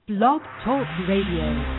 Blog Talk Radio.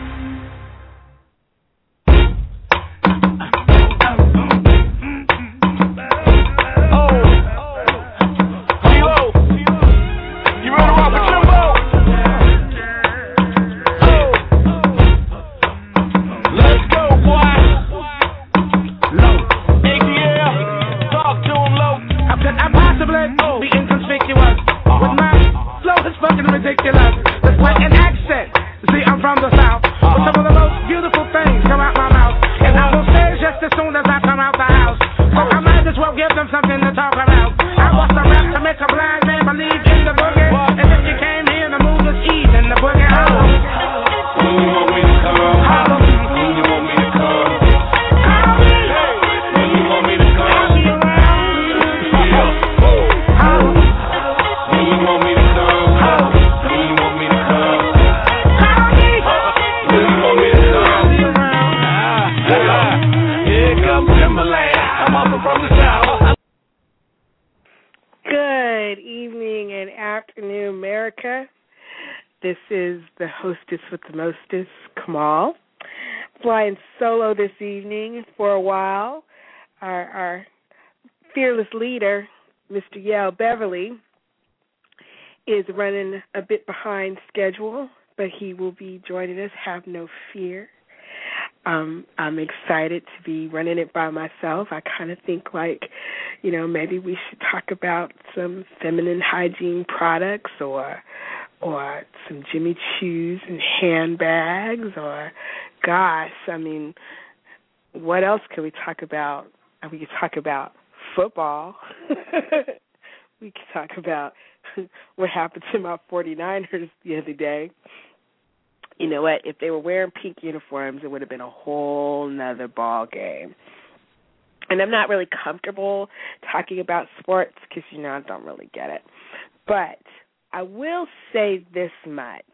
This is the hostess with the mostest, Kamal, flying solo this evening for a while. Our fearless leader, Mr. Yale Beverly, is running a bit behind schedule, but he will be joining us. Have no fear. I'm excited to be running it by myself. I kind of think maybe we should talk about some feminine hygiene products or some Jimmy Choos and handbags, or, what else can we talk about? We could talk about football. We could talk about what happened to my 49ers the other day. You know what? If they were wearing pink uniforms, it would have been a whole nother ball game. And I'm not really comfortable talking about sports because, I don't really get it. But I will say this much.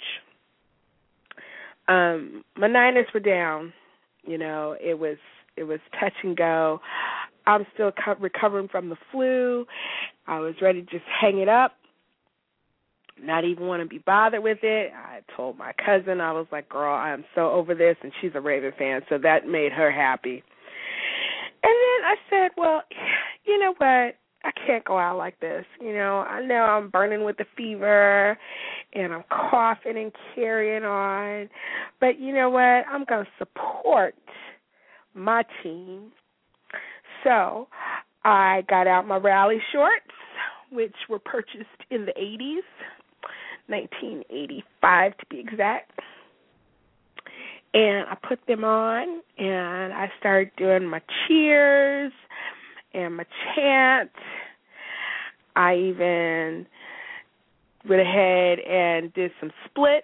My Niners were down. It was touch and go. I'm still recovering from the flu. I was ready to just hang it up, not even want to be bothered with it. I told my cousin, I was like, girl, I am so over this, and she's a Raven fan, so that made her happy. And then I said, well, you know what? I can't go out like this. I know I'm burning with the fever and I'm coughing and carrying on. But you know what? I'm going to support my team. So I got out my rally shorts, which were purchased in the 80s, 1985 to be exact. And I put them on and I started doing my cheers and my chant. I even went ahead and did some splits.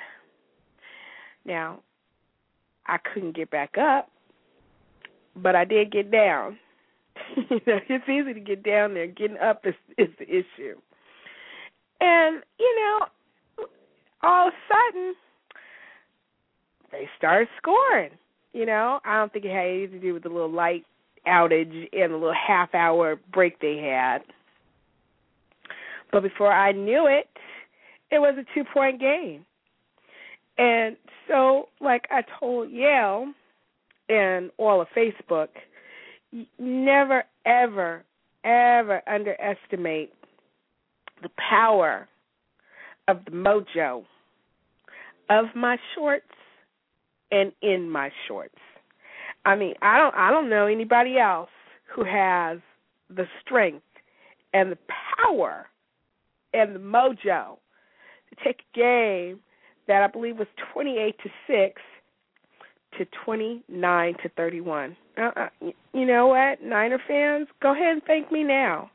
Now, I couldn't get back up, but I did get down. It's easy to get down there. Getting up is the issue. And, all of a sudden, they started scoring. I don't think it had anything to do with the little light outage and the little half-hour break they had. But before I knew it, it was a 2-point game. And so, like I told Yale and all of Facebook, never, ever, ever underestimate the power of the mojo of my shorts and in my shorts. I don't know anybody else who has the strength and the power and the mojo to take a game that I believe was 28-6 to 29-31. You know what, Niner fans, go ahead and thank me now.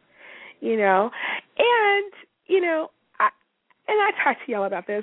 And I talked to y'all about this.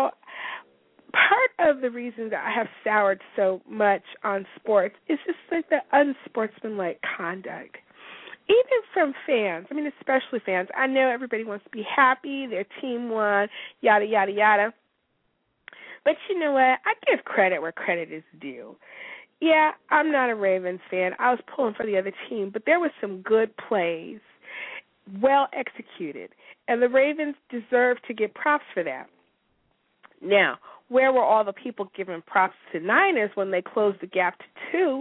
Part of the reason that I have soured so much on sports is just like the unsportsmanlike conduct. Even from fans, especially fans. I know everybody wants to be happy, their team won, yada, yada, yada. But you know what? I give credit where credit is due. Yeah, I'm not a Ravens fan. I was pulling for the other team, but there were some good plays, well executed, and the Ravens deserve to get props for that. Now, where were all the people giving props to Niners when they closed the gap to 2?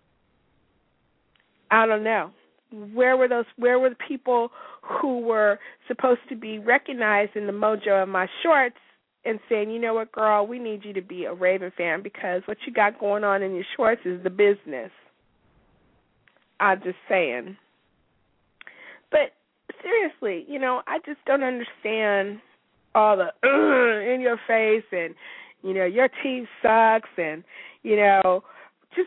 I don't know. Where were the people who were supposed to be recognized in the mojo of my shorts and saying, you know what, girl, we need you to be a Raven fan because what you got going on in your shorts is the business. I'm just saying. But seriously, I just don't understand all the in your face and, your team sucks and, just,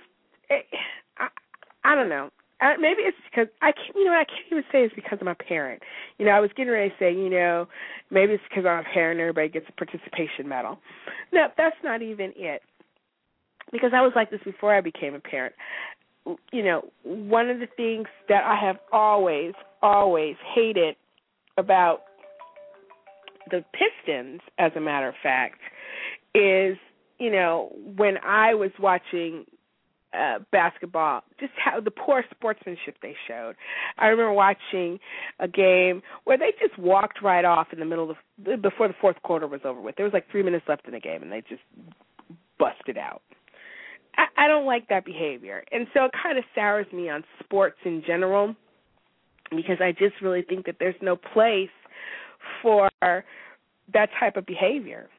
I don't know. Maybe it's because I can't even say it's because I'm a parent. I was getting ready to say, maybe it's because I'm a parent and everybody gets a participation medal. No, that's not even it. Because I was like this before I became a parent. One of the things that I have always hated about the Pistons, as a matter of fact, is, when I was watching basketball, just how the poor sportsmanship they showed. I remember watching a game where they just walked right off in the middle of before the fourth quarter was over with. There was like 3 minutes left in the game, and they just busted out. I don't like that behavior, and so it kind of sours me on sports in general because I just really think that there's no place for that type of behavior.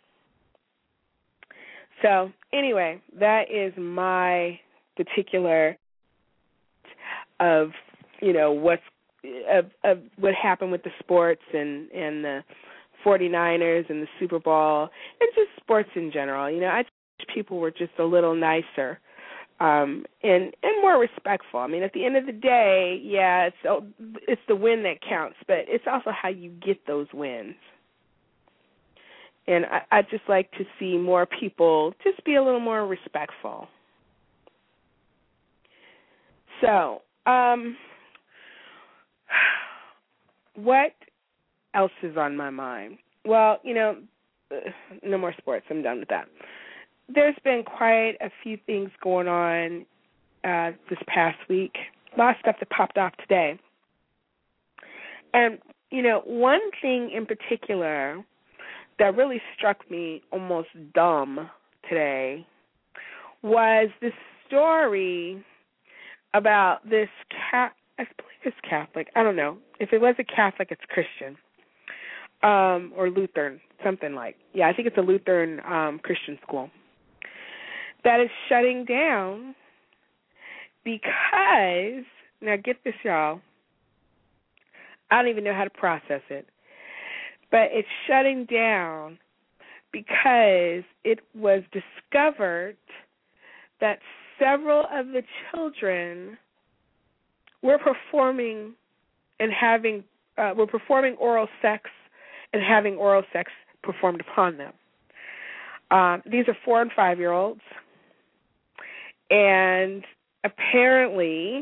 So anyway, that is my particular of what happened with the sports and the 49ers and the Super Bowl and just sports in general. I wish people were just a little nicer and more respectful. I mean, at the end of the day, yeah, it's the win that counts, but it's also how you get those wins. And I'd just like to see more people just be a little more respectful. So, what else is on my mind? Well, no more sports. I'm done with that. There's been quite a few things going on this past week. A lot of stuff that popped off today. And, one thing in particular that really struck me almost dumb today was this story about this I believe it's Catholic. I don't know. If it was a Catholic, it's Christian or Lutheran, something like. Yeah, I think it's a Lutheran Christian school that is shutting down because, now get this, y'all, I don't even know how to process it, but it's shutting down because it was discovered that several of the children were performing oral sex and having oral sex performed upon them. These are 4 and 5-year-olds, and apparently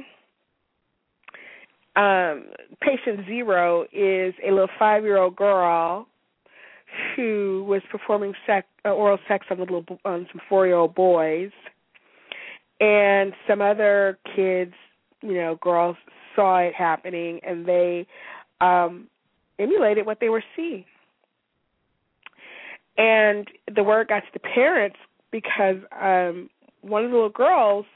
patient 0 is a little 5-year-old girl who was performing oral sex on some 4-year-old boys, and some other kids, girls saw it happening, and they emulated what they were seeing. And the word got to the parents because one of the little girls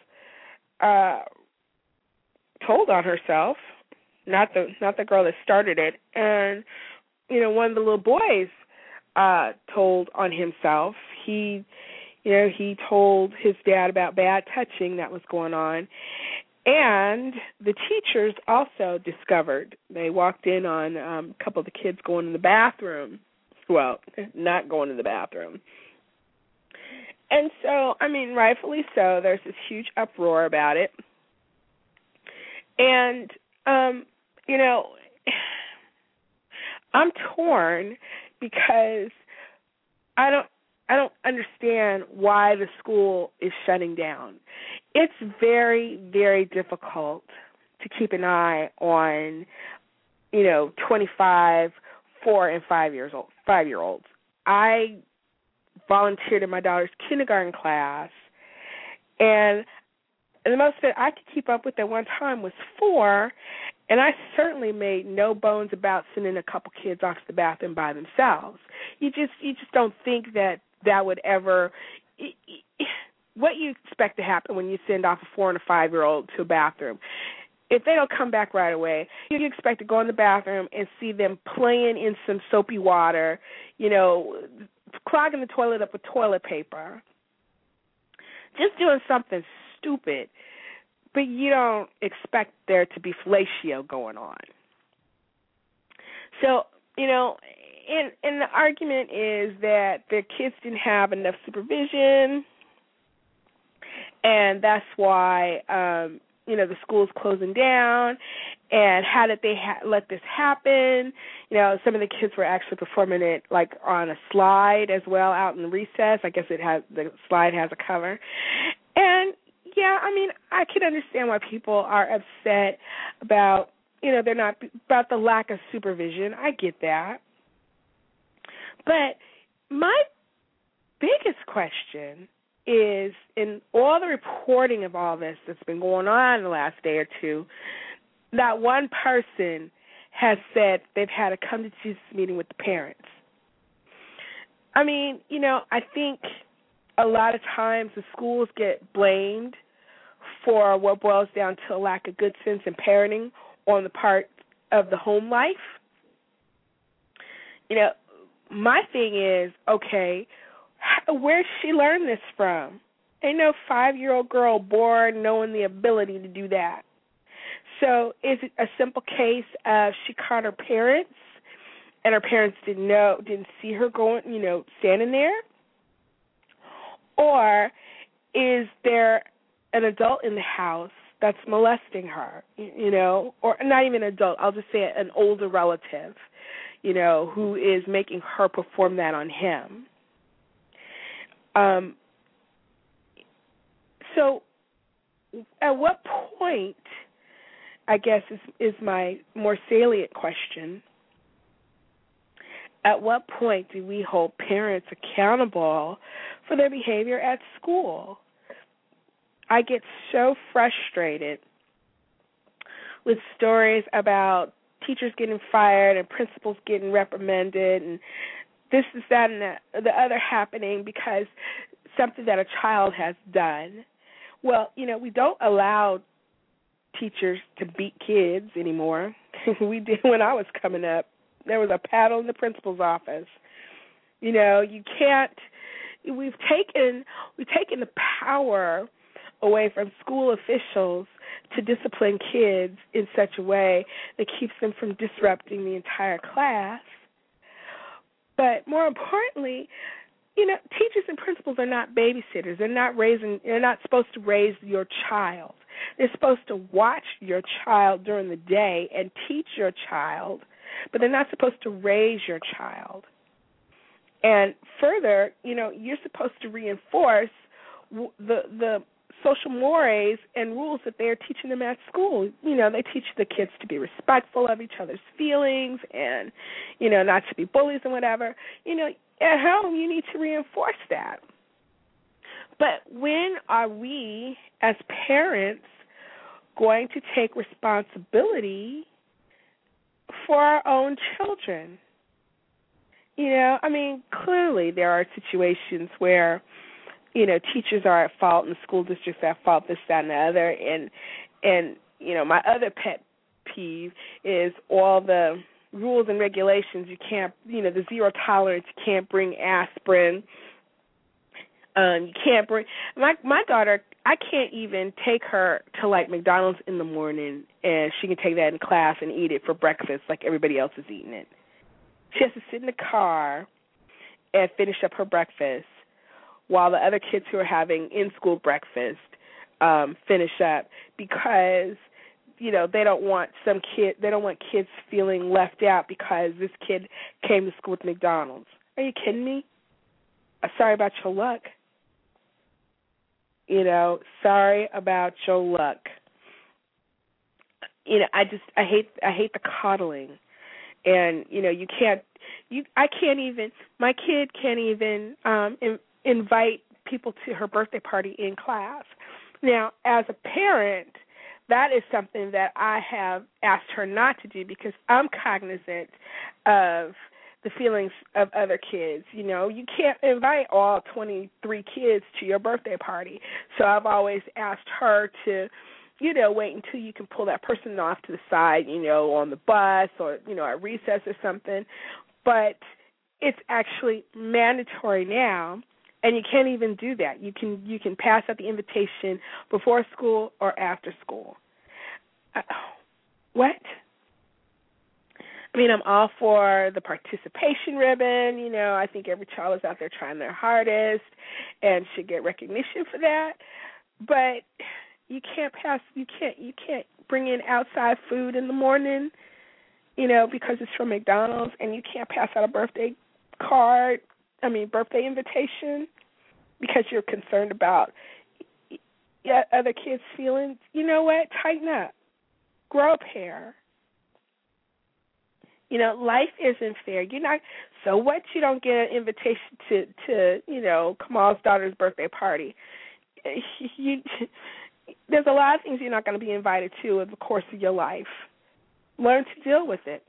told on herself, not the girl that started it, and one of the little boys told on himself. He told his dad about bad touching that was going on, and the teachers also discovered. They walked in on a couple of the kids going to the bathroom. Well, not going to the bathroom. And so, rightfully so, there's this huge uproar about it. And, I'm torn because I don't understand why the school is shutting down. It's very, very difficult to keep an eye on, 25, 4 and 5-year-olds. I volunteered in my daughter's kindergarten class, and the most that I could keep up with at one time was 4, and I certainly made no bones about sending a couple kids off to the bathroom by themselves. You just don't think that that would ever what you expect to happen when you send off a 4 and a 5-year-old to a bathroom. If they don't come back right away, you expect to go in the bathroom and see them playing in some soapy water, clogging the toilet up with toilet paper, just doing something stupid, but you don't expect there to be fellatio going on. So, and the argument is that their kids didn't have enough supervision, and that's why, the school's closing down, and how did they let this happen? Some of the kids were actually performing it like on a slide as well out in the recess. I guess the slide has a cover. And, I can understand why people are upset about, they're not, about the lack of supervision. I get that. But my biggest question is, in all the reporting of all this that's been going on the last day or two, not one person has said they've had a come-to-Jesus meeting with the parents. I think a lot of times the schools get blamed for what boils down to a lack of good sense in parenting on the part of the home life. My thing is, okay, where'd she learn this from? Ain't no 5-year-old girl born knowing the ability to do that. So is it a simple case of she caught her parents and her parents didn't see her going, standing there? Or is there an adult in the house that's molesting her, or not even an adult, I'll just say an older relative, who is making her perform that on him? So at what point, I guess is my more salient question, at what point do we hold parents accountable for their behavior at school? I get so frustrated with stories about teachers getting fired and principals getting reprimanded and this is that and the other happening because something that a child has done. Well, we don't allow teachers to beat kids anymore. We did when I was coming up. There was a paddle in the principal's office. You can't. We've taken the power away from school officials to discipline kids in such a way that keeps them from disrupting the entire class. But more importantly, teachers and principals are not babysitters. They're not supposed to raise your child. They're supposed to watch your child during the day and teach your child, but they're not supposed to raise your child. And further, you're supposed to reinforce the social mores and rules that they're teaching them at school. They teach the kids to be respectful of each other's feelings and, not to be bullies and whatever. At home, you need to reinforce that. But when are we, as parents, going to take responsibility for our own children? Clearly there are situations where, teachers are at fault and the school districts are at fault, this, that, and the other. And my other pet peeve is all the rules and regulations. You can't, the zero tolerance, you can't bring aspirin. You can't bring, my daughter, I can't even take her to like McDonald's in the morning and she can take that in class and eat it for breakfast like everybody else is eating it. She has to sit in the car and finish up her breakfast while the other kids who are having in-school breakfast finish up because, they don't want kids feeling left out because this kid came to school with McDonald's. Are you kidding me? Sorry about your luck. Sorry about your luck. I hate the coddling. And, my kid can't even invite people to her birthday party in class. Now, as a parent, that is something that I have asked her not to do because I'm cognizant of the feelings of other kids. You know, you can't invite all 23 kids to your birthday party. So I've always asked her to, you know, wait until you can pull that person off to the side, you know, on the bus or, you know, at recess or something. But it's actually mandatory now, and you can't even do that. You can pass out the invitation before school or after school. What? I mean, I'm all for the participation ribbon. You know, I think every child is out there trying their hardest and should get recognition for that. But you can't bring in outside food in the morning, you know, because it's from McDonald's, and you can't pass out a birthday invitation because you're concerned about other kids' feelings. You know what? Tighten up. Grow a pair. You know, life isn't fair. You're not. So what? You don't get an invitation to you know, Kamal's daughter's birthday party. There's a lot of things you're not going to be invited to in the course of your life. Learn to deal with it.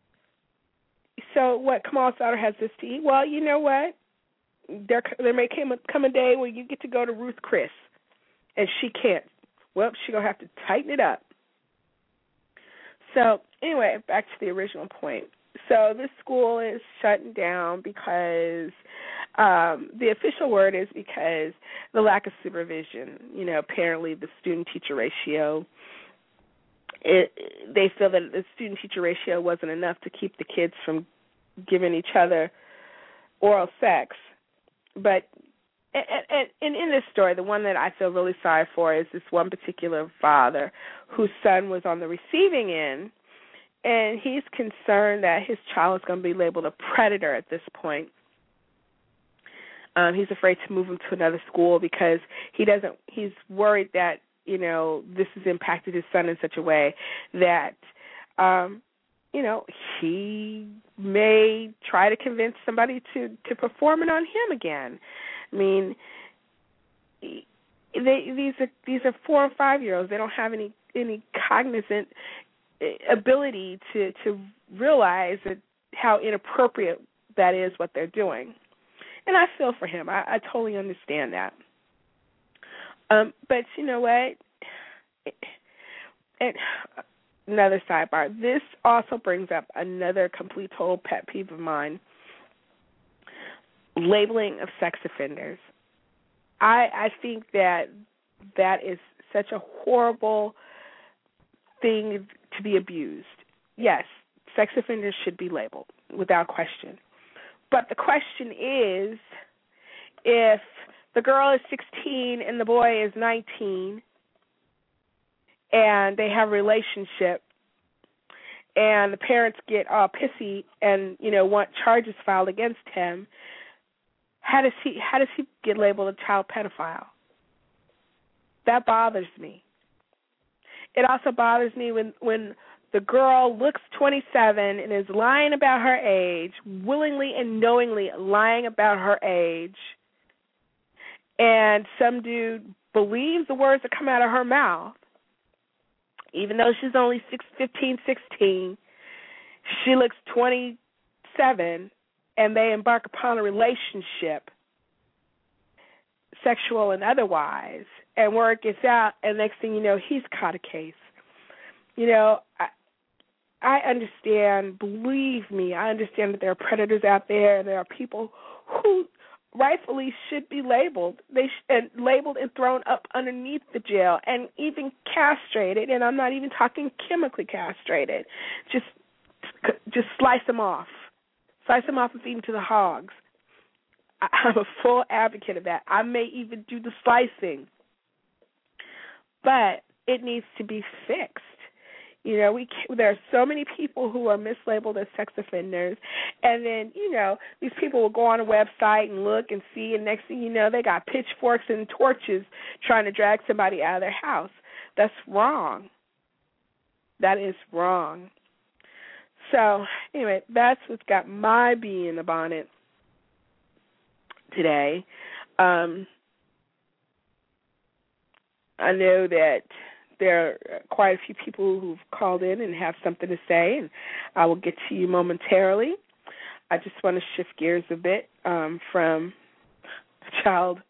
So what? Kamal's daughter has this to eat. Well, you know what? There may come a day where you get to go to Ruth Chris, and she can't. Well, she's going to have to tighten it up. So anyway, back to the original point. So this school is shutting down because the official word is because the lack of supervision. You know, apparently the student-teacher ratio, they feel that the student-teacher ratio wasn't enough to keep the kids from giving each other oral sex. But and in this story, the one that I feel really sorry for is this one particular father whose son was on the receiving end, and he's concerned that his child is going to be labeled a predator at this point. He's afraid to move him to another school because he's worried that, you know, this has impacted his son in such a way that, you know, he may try to convince somebody to perform it on him again. I mean, these are 4 or 5-year-olds. They don't have any cognizant ability to realize how inappropriate that is what they're doing. And I feel for him. I totally understand that. But you know what? Another sidebar. This also brings up another complete total pet peeve of mine. Labeling of sex offenders. I think that is such a horrible thing to be abused. Yes, sex offenders should be labeled, without question. But the question is, if the girl is 16 and the boy is 19, and they have a relationship, and the parents get all pissy and, you know, want charges filed against him, how does he get labeled a child pedophile? That bothers me. It also bothers me when the girl looks 27 and is lying about her age, willingly and knowingly lying about her age, and some dude believes the words that come out of her mouth, even though she's only 15, 16, she looks 27, and they embark upon a relationship, sexual and otherwise, and word gets out, and next thing you know, he's caught a case. You know, I understand, believe me, I understand that there are predators out there, and there are people who rightfully should be labeled. Labeled and thrown up underneath the jail, and even castrated, and I'm not even talking chemically castrated. Just slice them off. Slice them off and feed them to the hogs. I'm a full advocate of that. I may even do the slicing. But it needs to be fixed. You know, there are so many people who are mislabeled as sex offenders, and then, you know, these people will go on a website and look and see, and next thing you know, they got pitchforks and torches trying to drag somebody out of their house. That's wrong. That is wrong. So, anyway, that's what's got my bee in the bonnet today. I know that there are quite a few people who've called in and have something to say, and I will get to you momentarily. I just want to shift gears a bit from child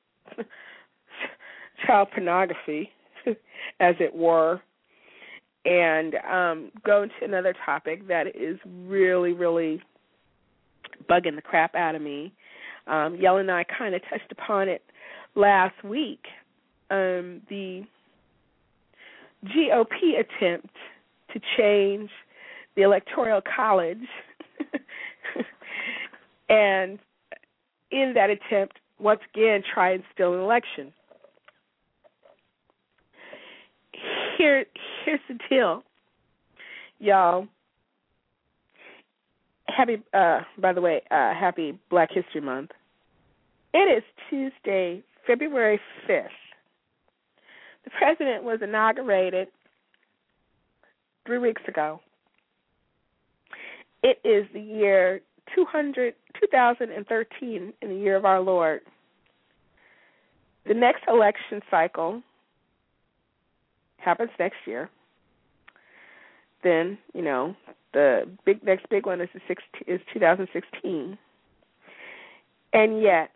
pornography, as it were, and go into another topic that is really, really bugging the crap out of me. Yella and I kind of touched upon it last week. The GOP attempt to change the Electoral College, and in that attempt, once again, try and steal an election. Here's the deal, y'all. By the way, happy Black History Month. It is Tuesday, February 5th. The president was inaugurated 3 weeks ago. It is the year 2013 in the year of our Lord. The next election cycle happens next year. Then, the next big one is 2016. And yet,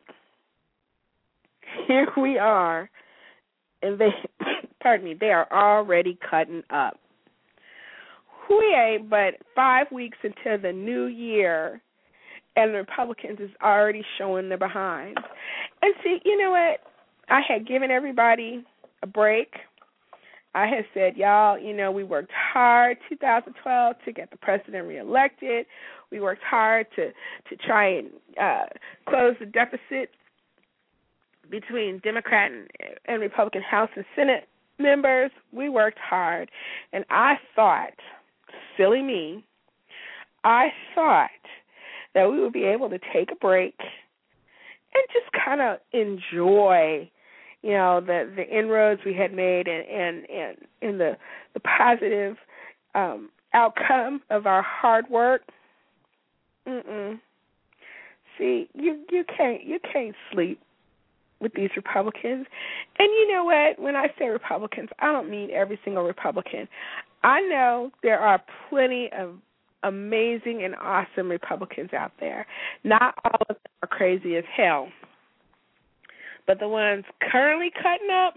here we are, and they are already cutting up. We ain't but 5 weeks into the new year, and the Republicans is already showing their behinds. And see, you know what? I had given everybody a break. I had said, y'all, we worked hard 2012 to get the president reelected. We worked hard to try and close the deficit between Democrat and Republican House and Senate members. We worked hard. And I thought, silly me, I thought that we would be able to take a break and just kind of enjoy the inroads we had made and the positive outcome of our hard work. See, you can't sleep with these Republicans. And you know what? When I say Republicans, I don't mean every single Republican. I know there are plenty of amazing and awesome Republicans out there. Not all of them are crazy as hell. But the ones currently cutting up,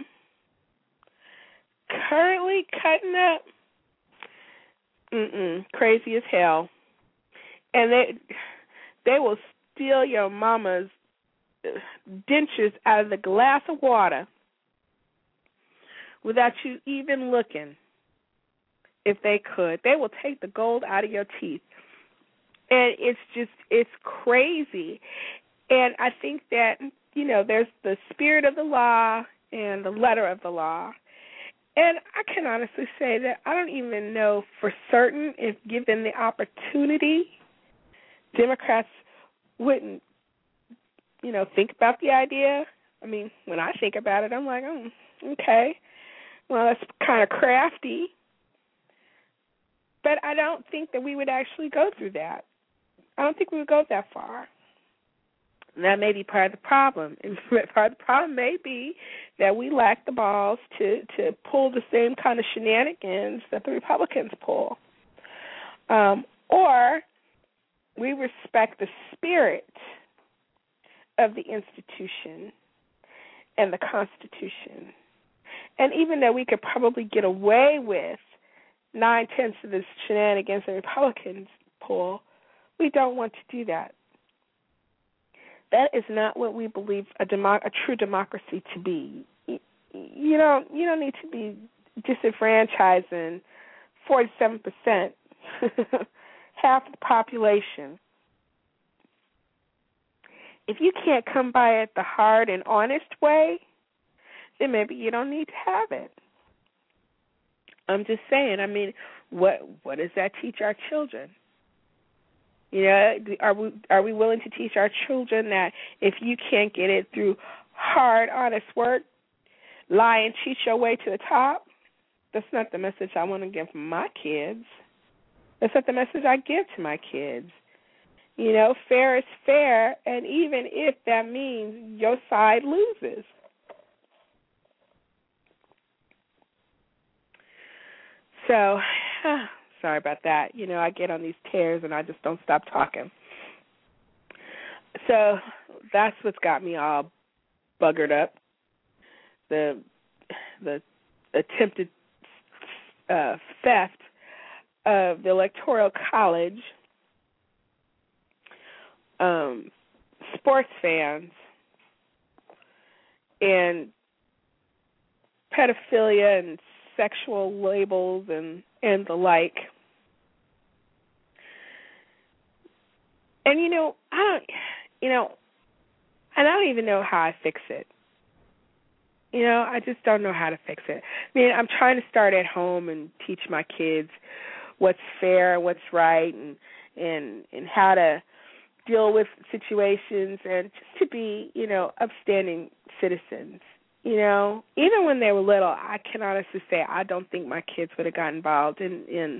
crazy as hell. And they will steal your mama's dentures out of the glass of water without you even looking. If they could, they will take the gold out of your teeth. And it's crazy. And I think that, there's the spirit of the law and the letter of the law. And I can honestly say that I don't even know for certain if given the opportunity, Democrats wouldn't, think about the idea. I mean, when I think about it, I'm like, okay, well, that's kind of crafty. But I don't think that we would actually go through that. I don't think we would go that far. And that may be part of the problem. And part of the problem may be that we lack the balls to pull the same kind of shenanigans that the Republicans pull. Or we respect the spirit of the institution and the Constitution. And even though we could probably get away with 9/10 of the shenanigans the Republicans pull, we don't want to do that. That is not what we believe a true democracy to be. You don't need to be disenfranchising 47%, half the population. If you can't come by it the hard and honest way, then maybe you don't need to have it. I'm just saying, I mean, what does that teach our children? Are we willing to teach our children that if you can't get it through hard, honest work, lie and cheat your way to the top? That's not the message I want to give my kids. That's not the message I give to my kids. Fair is fair, and even if that means your side loses. So, sorry about that. I get on these tears and I just don't stop talking. So that's what's got me all buggered up. The attempted theft of the Electoral College, sports fans, and pedophilia and sexual labels and the like. And I don't even know how I fix it. I just don't know how to fix it. I mean, I'm trying to start at home and teach my kids what's fair, what's right, and how to deal with situations, and just to be, upstanding citizens. Even when they were little, I can honestly say I don't think my kids would have got involved in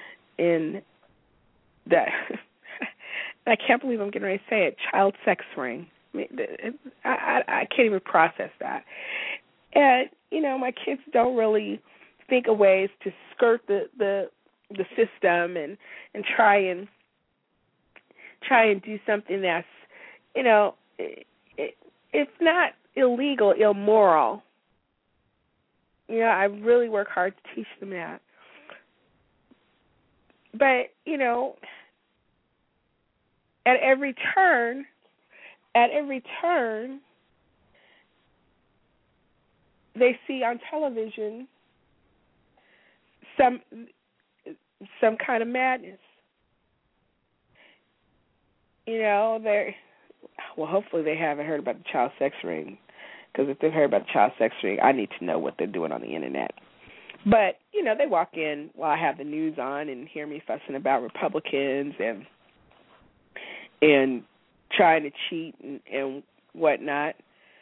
that. I can't believe I'm getting ready to say it. Child sex ring. I mean, I can't even process that. And my kids don't really think of ways to skirt the system and try and do something that's it's not illegal, immoral. I really work hard to teach them that. But at every turn, they see on television some kind of madness. Hopefully they haven't heard about the child sex ring, because if they've heard about the child sex ring, I need to know what they're doing on the internet. But they walk in while I have the news on and hear me fussing about Republicans and trying to cheat and whatnot.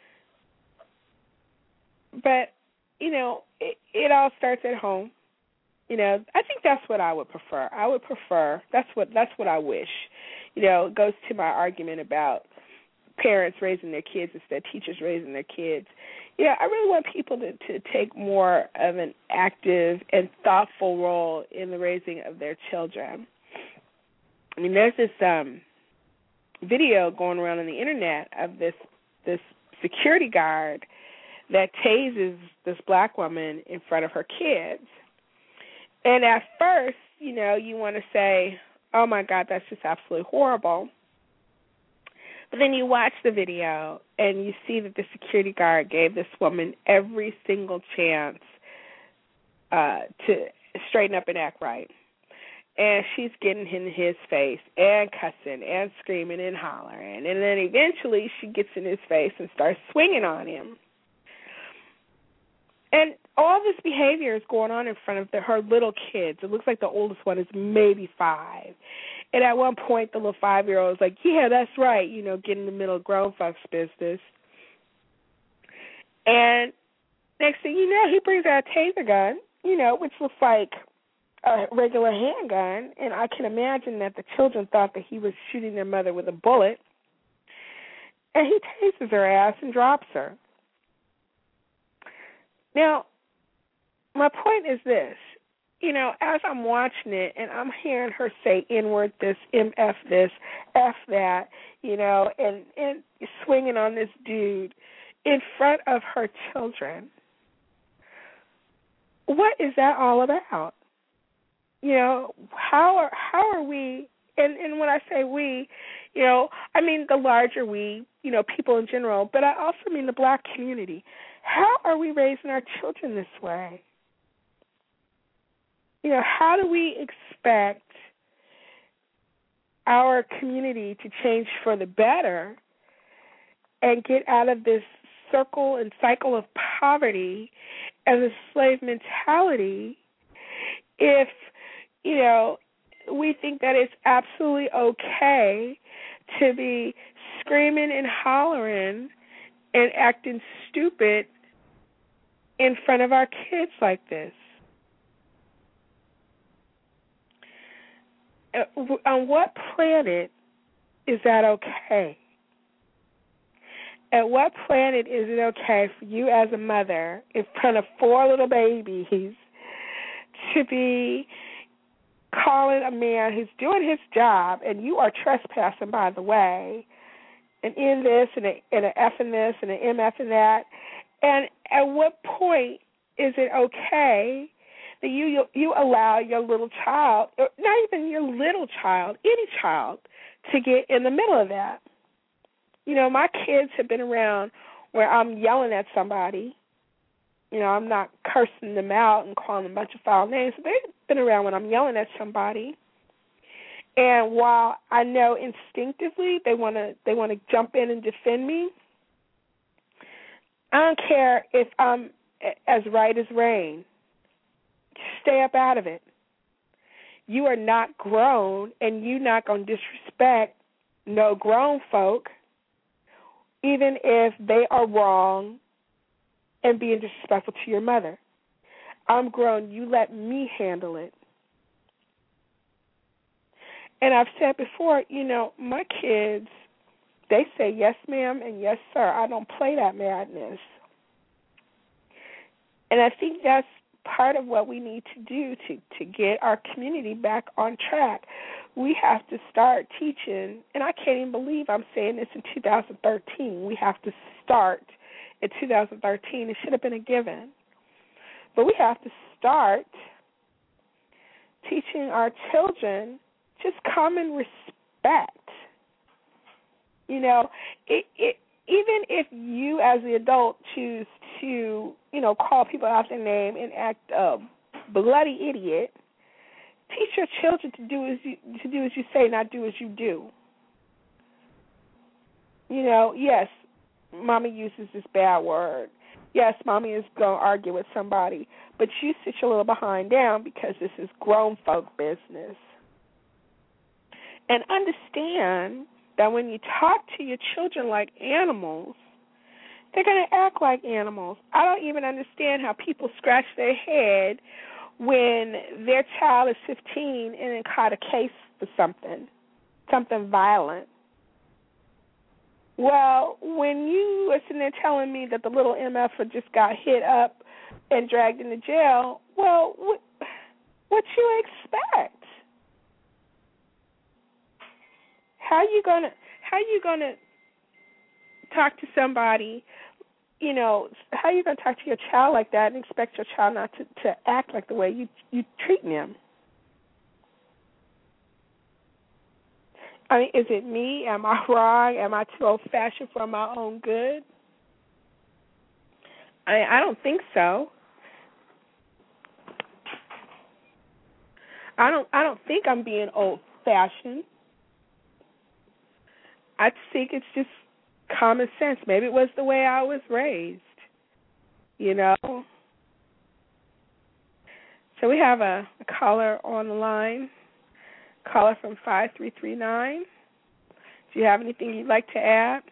But it all starts at home. I think that's what I would prefer. That's what I wish. It goes to my argument about parents raising their kids instead of teachers raising their kids. I really want people to take more of an active and thoughtful role in the raising of their children. I mean, there's this video going around on the internet of this security guard that tases this black woman in front of her kids. And at first, you want to say, oh, my God, that's just absolutely horrible. But then you watch the video and you see that the security guard gave this woman every single chance to straighten up and act right. And she's getting in his face and cussing and screaming and hollering. And then eventually she gets in his face and starts swinging on him. And all this behavior is going on in front of her little kids. It looks like the oldest one is maybe 5. And at one point, the little 5-year-old is like, yeah, that's right, get in the middle of grown folks' business. And next thing you know, he brings out a taser gun, which looks like a regular handgun. And I can imagine that the children thought that he was shooting their mother with a bullet. And he tases her ass and drops her. Now, my point is this. As I'm watching it and I'm hearing her say N-word this, MF this, F that, and swinging on this dude in front of her children, what is that all about? How are we, and when I say we, I mean the larger we, people in general, but I also mean the black community. How are we raising our children this way? How do we expect our community to change for the better and get out of this circle and cycle of poverty and the slave mentality if, we think that it's absolutely okay to be screaming and hollering and acting stupid in front of our kids like this? On what planet is that okay? At what planet is it okay for you as a mother in front of 4 little babies to be calling a man who's doing his job, and you are trespassing, by the way, an N this and an F in this and an MF in that. And at what point is it okay that you allow your little child, or not even your little child, any child, to get in the middle of that? You know, my kids have been around where I'm yelling at somebody. You know, I'm not cursing them out and calling them a bunch of foul names. They've been around when I'm yelling at somebody. And while I know instinctively they want to jump in and defend me, I don't care if I'm as right as rain. Stay up out of it. You are not grown, and you're not going to disrespect no grown folk, even if they are wrong and being disrespectful to your mother. I'm grown. You let me handle it. And I've said before, you know, my kids, they say yes, ma'am, and yes, sir. I don't play that madness. And I think that's part of what we need to do to get our community back on track. We have to start teaching, and I can't even believe I'm saying this in 2013. We have to start in 2013. It should have been a given. But we have to start teaching our children just common respect. You know, even if you as the adult choose to, you know, call people out their name and act a bloody idiot, teach your children to do as you say, not do as you do. You know, yes, mommy uses this bad word. Yes, mommy is going to argue with somebody, but you sit your little behind down because this is grown folk business. And understand that when you talk to your children like animals, they're going to act like animals. I don't even understand how people scratch their head when their child is 15 and then caught a case for something violent. Well, when you are sitting there telling me that the little MF just got hit up and dragged into jail, well, what you expect? How you gonna talk to somebody? You know, how you gonna talk to your child like that and expect your child not to act like the way you treat them? I mean, is it me? Am I wrong? Am I too old-fashioned for my own good? I don't think so. I don't think I'm being old-fashioned. I think it's just common sense. Maybe it was the way I was raised, you know. So we have a caller on the line, caller from 5339. Do you have anything you'd like to add?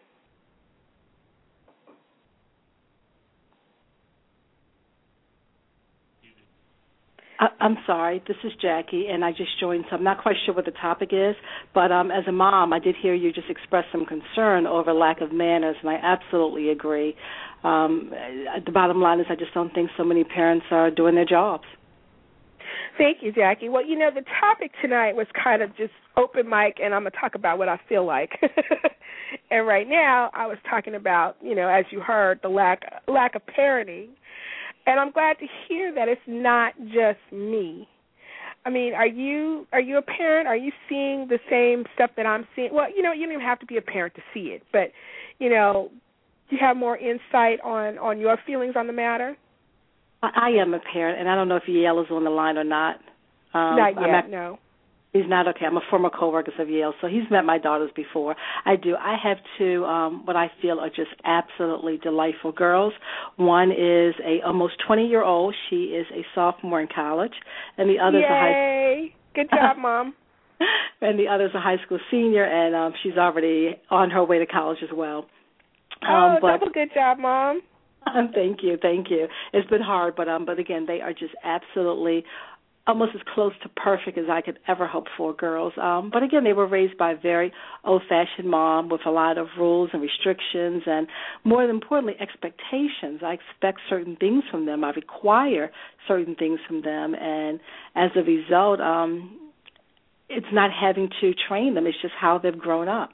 I'm sorry, this is Jackie, and I just joined, so I'm not quite sure what the topic is, but as a mom, I did hear you just express some concern over lack of manners, and I absolutely agree. The bottom line is I just don't think so many parents are doing their jobs. Thank you, Jackie. Well, you know, the topic tonight was kind of just open mic, and I'm going to talk about what I feel like. And right now I was talking about, you know, as you heard, the lack of parenting. And I'm glad to hear that it's not just me. I mean, are you a parent? Are you seeing the same stuff that I'm seeing? Well, you know, you don't even have to be a parent to see it, but, you know, do you have more insight on your feelings on the matter? I am a parent, and I don't know if Yale is on the line or not. Not yet, no. He's not, okay. I'm a former co-worker of Yale, so he's met my daughters before. I do. I have two what I feel are just absolutely delightful girls. One is a almost 20-year-old. She is a sophomore in college, and the other is a Yay! Good job, Mom. And the other is a high school senior, and she's already on her way to college as well. Double good job, Mom. Thank you. It's been hard, but again, they are just absolutely almost as close to perfect as I could ever hope for, girls. But again, they were raised by a very old-fashioned mom with a lot of rules and restrictions and, more importantly, expectations. I expect certain things from them. I require certain things from them. And as a result, it's not having to train them. It's just how they've grown up.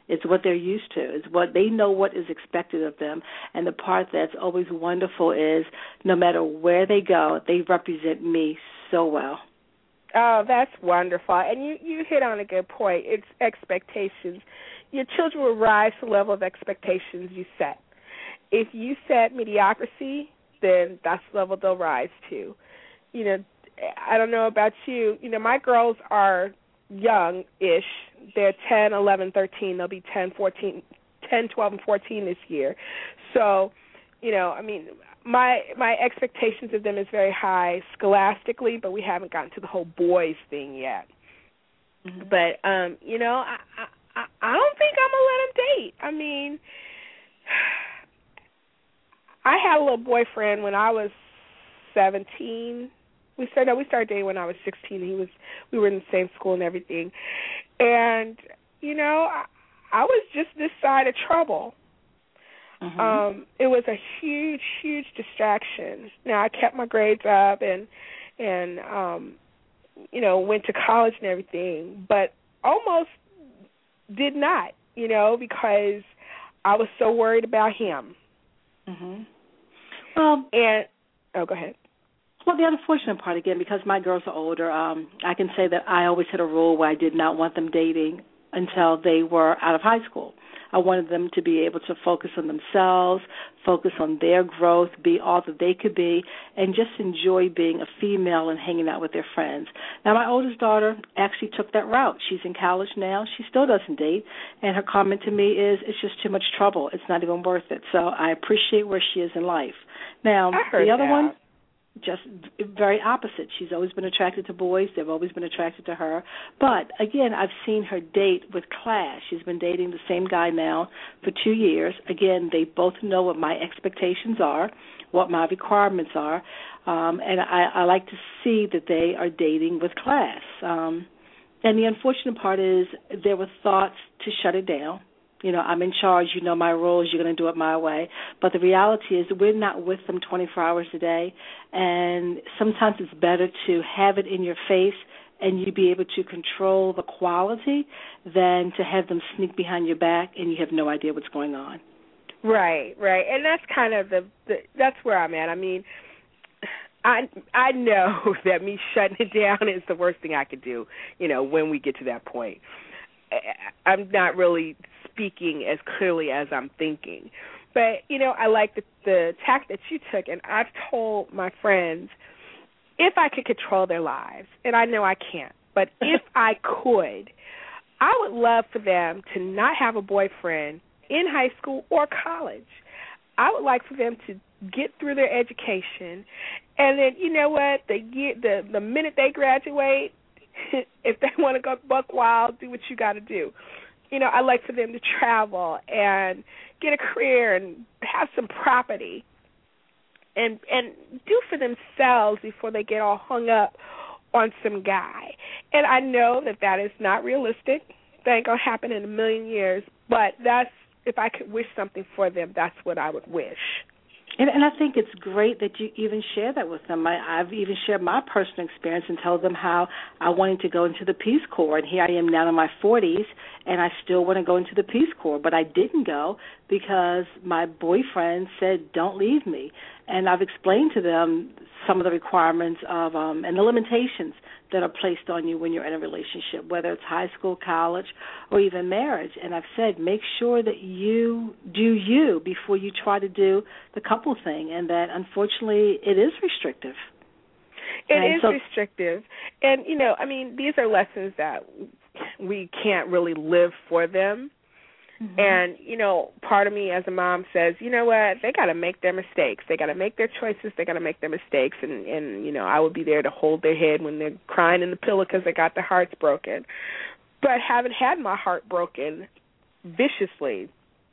It's what they're used to. It's what they know what is expected of them. And the part that's always wonderful is no matter where they go, they represent me so well. Oh, that's wonderful. And you hit on a good point. It's expectations. Your children will rise to the level of expectations you set. If you set mediocrity, then that's the level they'll rise to. You know, I don't know about you. You know, my girls are young-ish. They're 10, 11, 13. They'll be 10, 12, and 14 this year. So, you know, I mean, my expectations of them is very high scholastically, but we haven't gotten to the whole boys thing yet. Mm-hmm. But, you know, I don't think I'm going to let them date. I mean, I had a little boyfriend when I was 17. We started dating when I was 16. We were in the same school and everything. And, you know, I was just this side of trouble. Mm-hmm. It was a huge, huge distraction. Now, I kept my grades up and you know, went to college and everything, but almost did not, you know, because I was so worried about him. Mm-hmm. Go ahead. Well, the unfortunate part, again, because my girls are older, I can say that I always had a rule where I did not want them dating until they were out of high school. I wanted them to be able to focus on themselves, focus on their growth, be all that they could be, and just enjoy being a female and hanging out with their friends. Now, my oldest daughter actually took that route. She's in college now. She still doesn't date, and her comment to me is, it's just too much trouble. It's not even worth it. So I appreciate where she is in life. Now, the other one, just very opposite. She's always been attracted to boys. They've always been attracted to her. But, again, I've seen her date with class. She's been dating the same guy now for 2 years. Again, they both know what my expectations are, what my requirements are, and I like to see that they are dating with class. And the unfortunate part is there were thoughts to shut it down. You know, I'm in charge, you know my rules, you're going to do it my way. But the reality is we're not with them 24 hours a day, and sometimes it's better to have it in your face and you be able to control the quality than to have them sneak behind your back and you have no idea what's going on. Right. And that's kind of that's where I'm at. I mean, I know that me shutting it down is the worst thing I could do, you know, when we get to that point. I'm not really speaking as clearly as I'm thinking. But, you know, I like the tack that you took, and I've told my friends if I could control their lives, and I know I can't, but if I could, I would love for them to not have a boyfriend in high school or college. I would like for them to get through their education, and then, you know what, the minute they graduate, if they want to go buck wild, do what you got to do. You know, I like for them to travel and get a career and have some property and do for themselves before they get all hung up on some guy. And I know that is not realistic. That ain't going to happen in a million years. But that's, if I could wish something for them, that's what I would wish. And I think it's great that you even share that with them. I've even shared my personal experience and told them how I wanted to go into the Peace Corps. And here I am now in my 40s, and I still want to go into the Peace Corps. But I didn't go because my boyfriend said, don't leave me. And I've explained to them some of the requirements of and the limitations that are placed on you when you're in a relationship, whether it's high school, college, or even marriage. And I've said, make sure that you do you before you try to do the couple thing, and that, unfortunately, it is restrictive. It is restrictive. And, you know, I mean, these are lessons that we can't really live for them. Mm-hmm. And, you know, part of me as a mom says, you know what, they got to make their mistakes. They got to make their choices. They got to make their mistakes. And, you know, I would be there to hold their head when they're crying in the pillow because they got their hearts broken. But having had my heart broken viciously,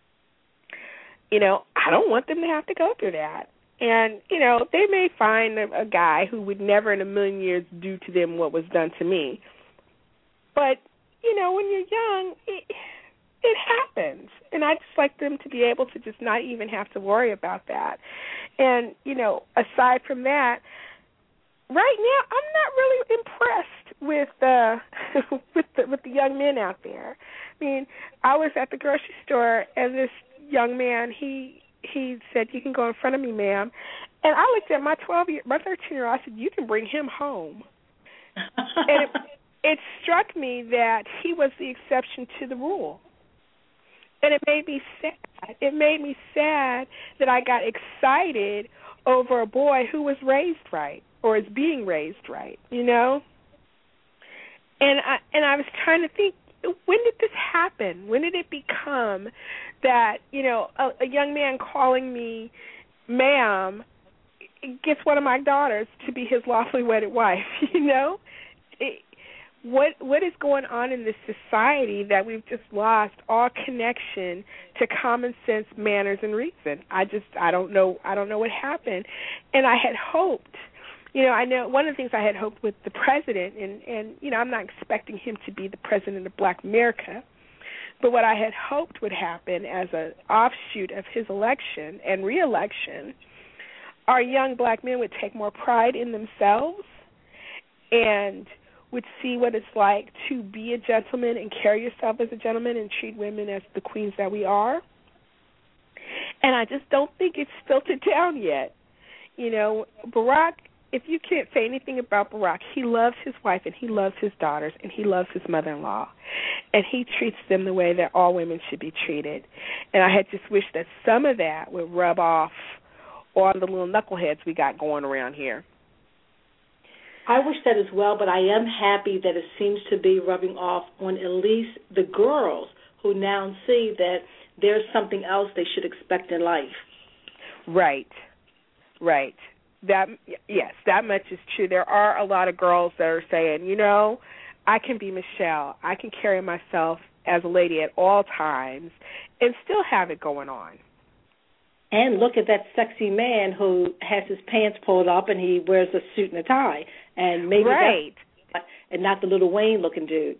you know, I don't want them to have to go through that. And, you know, they may find a guy who would never in a million years do to them what was done to me. But, you know, when you're young, it happens. And I just like them to be able to just not even have to worry about that. And, you know, aside from that, right now I'm not really impressed with the young men out there. I mean, I was at the grocery store and this young man he said, "You can go in front of me, ma'am." And I looked at my 13-year-old. I said, "You can bring him home." And it struck me that he was the exception to the rule. And it made me sad. It made me sad that I got excited over a boy who was raised right or is being raised right, you know? And I was trying to think, when did this happen? When did it become that, you know, a young man calling me ma'am gets one of my daughters to be his lawfully wedded wife, you know? What is going on in this society that we've just lost all connection to common sense, manners, and reason? I don't know what happened. And I had hoped, you know, I know one of the things I had hoped with the president, and you know, I'm not expecting him to be the president of Black America, but what I had hoped would happen as an offshoot of his election and re-election, our young Black men would take more pride in themselves and would see what it's like to be a gentleman and carry yourself as a gentleman and treat women as the queens that we are. And I just don't think it's filtered down yet. You know, Barack, if you can't say anything about Barack, he loves his wife and he loves his daughters and he loves his mother-in-law. And he treats them the way that all women should be treated. And I had just wished that some of that would rub off on the little knuckleheads we got going around here. I wish that as well, but I am happy that it seems to be rubbing off on at least the girls who now see that there's something else they should expect in life. Right. That much is true. There are a lot of girls that are saying, you know, I can be Michelle. I can carry myself as a lady at all times and still have it going on. And look at that sexy man who has his pants pulled up and he wears a suit and a tie. And maybe that's, and not the Little Wayne looking dude.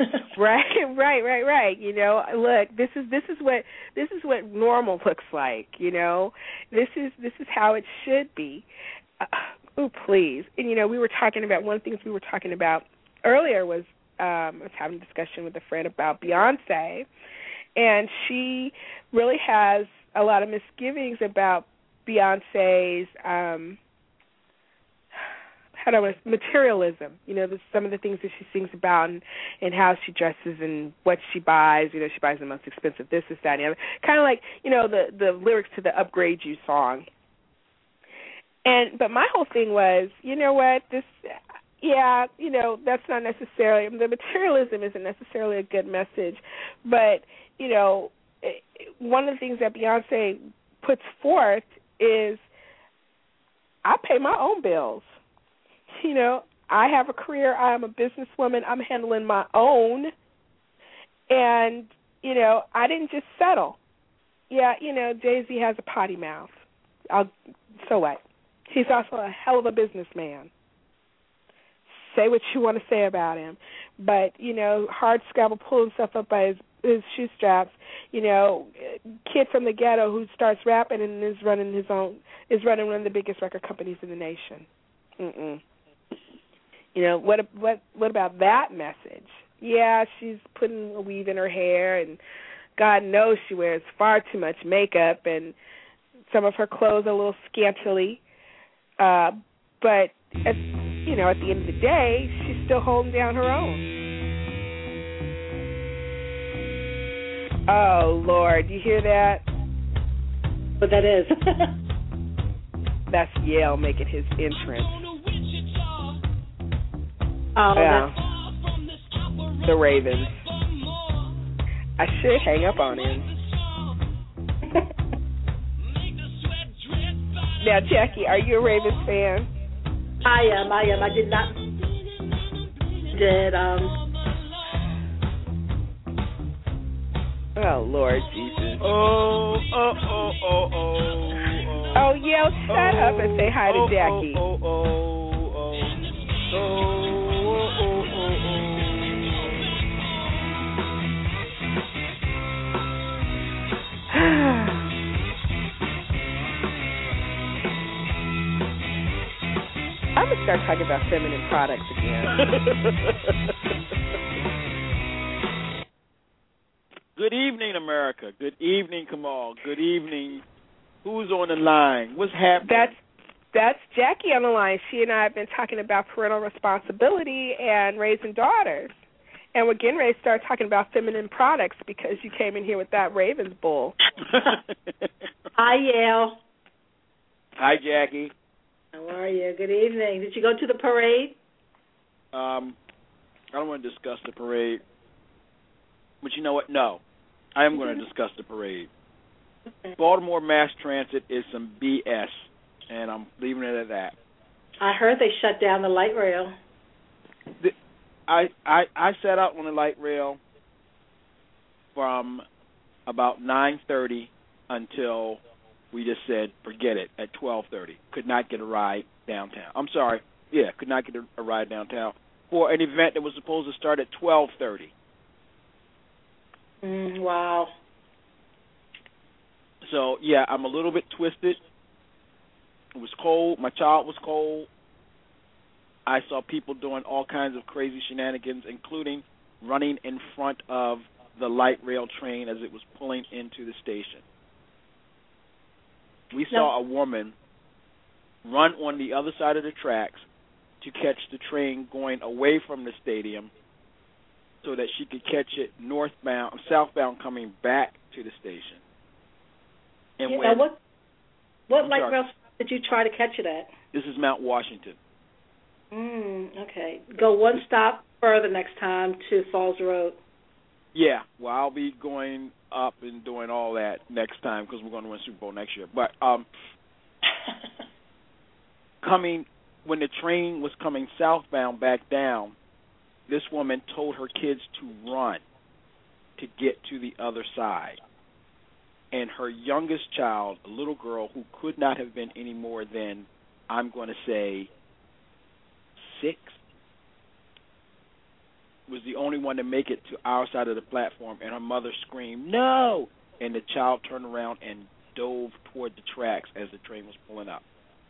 Right. You know, look, this is what normal looks like, you know. This is how it should be. Oh, please. And you know, one of the things we were talking about earlier was I was having a discussion with a friend about Beyonce, and she really has a lot of misgivings about Beyonce's materialism. You know, some of the things that she sings about and how she dresses and what she buys. You know, she buys the most expensive this, that, and the other. Kind of like, you know, the lyrics to the Upgrade You song. But my whole thing was, you know what, you know, that's not necessarily, the materialism isn't necessarily a good message, but, you know, one of the things that Beyonce puts forth is, I pay my own bills. You know, I have a career. I am a businesswoman. I'm handling my own. And, you know, I didn't just settle. Yeah, you know, Jay-Z has a potty mouth. So what? He's also a hell of a businessman. Say what you want to say about him. But, you know, hard scrabble, pull himself up by his shoe straps. You know, kid from the ghetto who starts rapping and is running one of the biggest record companies in the nation. You know, what about that message? Yeah, she's putting a weave in her hair, and God knows she wears far too much makeup, and some of her clothes are a little scantily. But at the end of the day, she's still holding down her own. Oh, Lord, you hear that? What that is? That's Yale making his entrance. Oh, yeah. The Ravens. I should hang up on him. Now, Jackie, are you a Ravens fan? I am. I did not. Oh, Lord Jesus. Oh, Yale, shut up and say hi to Jackie. I'm a start talking about feminine products again. Good evening, America. Good evening, Kamal. Good evening. Who's on the line? What's happening? That's Jackie on the line. She and I have been talking about parental responsibility and raising daughters. And we're getting ready to start talking about feminine products because you came in here with that Ravens bull. Hi, Yale. Hi, Jackie. How are you? Good evening. Did you go to the parade? I don't want to discuss the parade. But you know what? No. I am going to discuss the parade. Okay. Baltimore Mass Transit is some BS, and I'm leaving it at that. I heard they shut down the light rail. I sat out on the light rail from about 9:30 until we just said forget it at 12:30. Could not get a ride downtown. I'm sorry. Yeah, could not get a ride downtown for an event that was supposed to start at 12:30. Wow. So, yeah, I'm a little bit twisted. It was cold. My child was cold. I saw people doing all kinds of crazy shenanigans, including running in front of the light rail train as it was pulling into the station. We saw a woman run on the other side of the tracks to catch the train going away from the stadium so that she could catch it southbound coming back to the station. And what light rail did you try to catch it at? This is Mount Washington. Okay. Go one stop further next time to Falls Road. Yeah, well, I'll be going up and doing all that next time because we're going to win Super Bowl next year. But when the train was coming southbound back down, this woman told her kids to run to get to the other side. And her youngest child, a little girl who could not have been any more than, I'm going to say, 6, was the only one to make it to our side of the platform, and her mother screamed, "No!" And the child turned around and dove toward the tracks as the train was pulling up.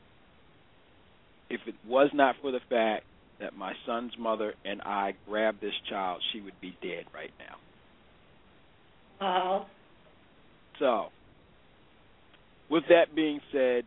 If it was not for the fact that my son's mother and I grabbed this child, she would be dead right now. Wow. So, with that being said,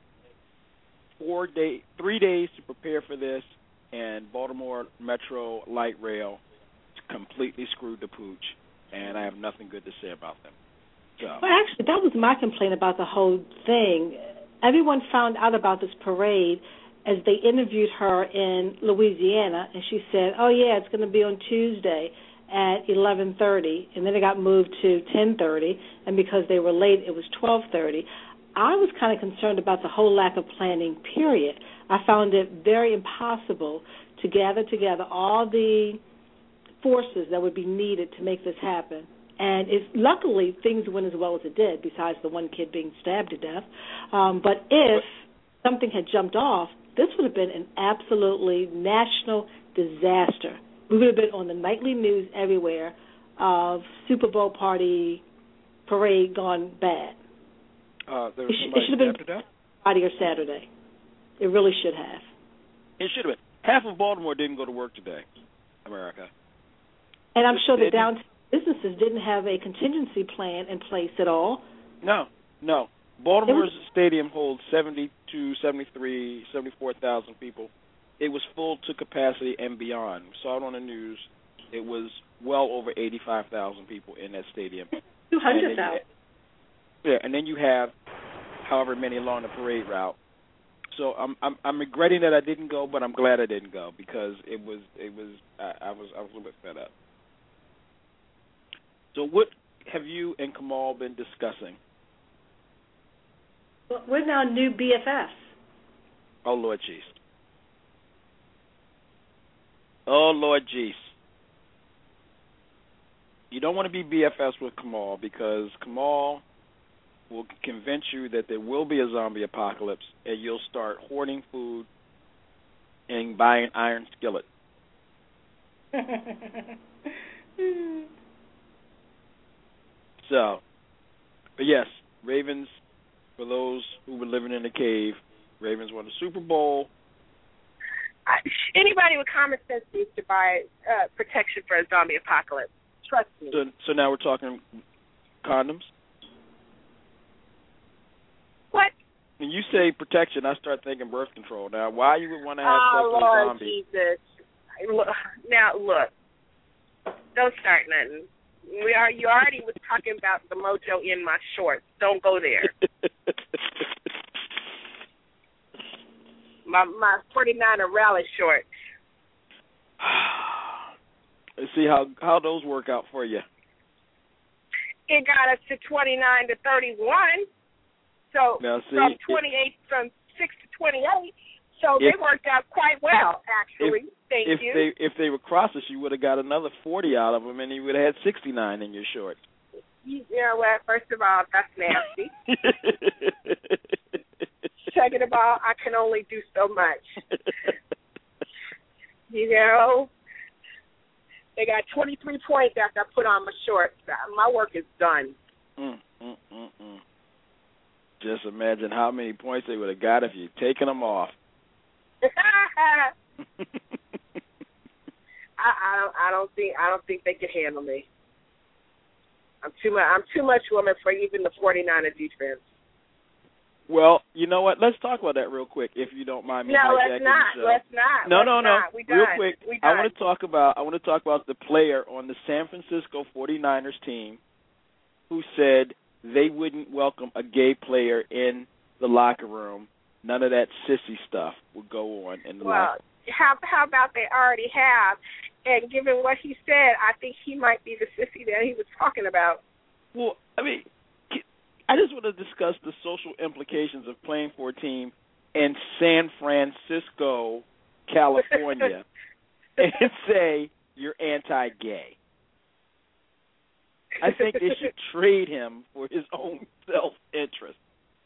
3 days to prepare for this, and Baltimore Metro Light Rail completely screwed the pooch, and I have nothing good to say about them. So. Well, actually, that was my complaint about the whole thing. Everyone found out about this parade as they interviewed her in Louisiana, and she said, "Oh yeah, it's going to be on Tuesday at 11:30," and then it got moved to 10:30, and because they were late, it was 12:30. I was kind of concerned about the whole lack of planning, period. I found it very impossible to gather together all the forces that would be needed to make this happen. And luckily, things went as well as it did, besides the one kid being stabbed to death. But if something had jumped off, this would have been an absolutely national disaster. We would have been on the nightly news everywhere of Super Bowl party parade gone bad. It should have been Friday or Saturday. It really should have. It should have been. Half of Baltimore didn't go to work today, America. And I'm sure the downtown businesses didn't have a contingency plan in place at all. No. Baltimore's stadium holds 72, 73, 74,000 people. It was full to capacity and beyond. We saw it on the news. It was well over 85,000 people in that stadium. 200,000. Yeah, and then you have however many along the parade route. So I'm regretting that I didn't go, but I'm glad I didn't go because I was a little bit fed up. So what have you and Kamal been discussing? Well, we're now new BFFs. Oh, Lord jeez. Oh, Lord jeez. You don't want to be BFFs with Kamal because Kamal will convince you that there will be a zombie apocalypse and you'll start hoarding food and buying an iron skillet. So, but yes, Ravens, for those who were living in a cave, Ravens won the Super Bowl. Anybody with common sense needs to buy protection for a zombie apocalypse. Trust me. So now we're talking condoms? What? When you say protection, I start thinking birth control. Now, why you would want to have sex with a Lord zombie? Jesus. Now, look. Don't start nothing. You already was talking about the mojo in my shorts. Don't go there. my 49er rally shorts. Let's see how those work out for you. It got us to 29 to 31. So now, see, from 6 to 28. So they worked out quite well, actually. Thank you. If they were crosses, you would have got another 40 out of them, and you would have had 69 in your shorts. You know what? First of all, that's nasty. Second of all, I can only do so much. You know, they got 23 points after I put on my shorts. My work is done. Just imagine how many points they would have got if you'd taken them off. I don't think they could handle me. I'm too much woman for even the 49er defense. Well, you know what? Let's talk about that real quick, if you don't mind me. No, let's not. No. We real done. quick. We I done. want to talk about the player on the San Francisco 49ers team who said they wouldn't welcome a gay player in the locker room. None of that sissy stuff would go on in the locker room. How about they already have? And given what he said, I think he might be the sissy that he was talking about. Well, I mean, I just want to discuss the social implications of playing for a team in San Francisco, California, and say you're anti-gay. I think they should trade him for his own self-interest.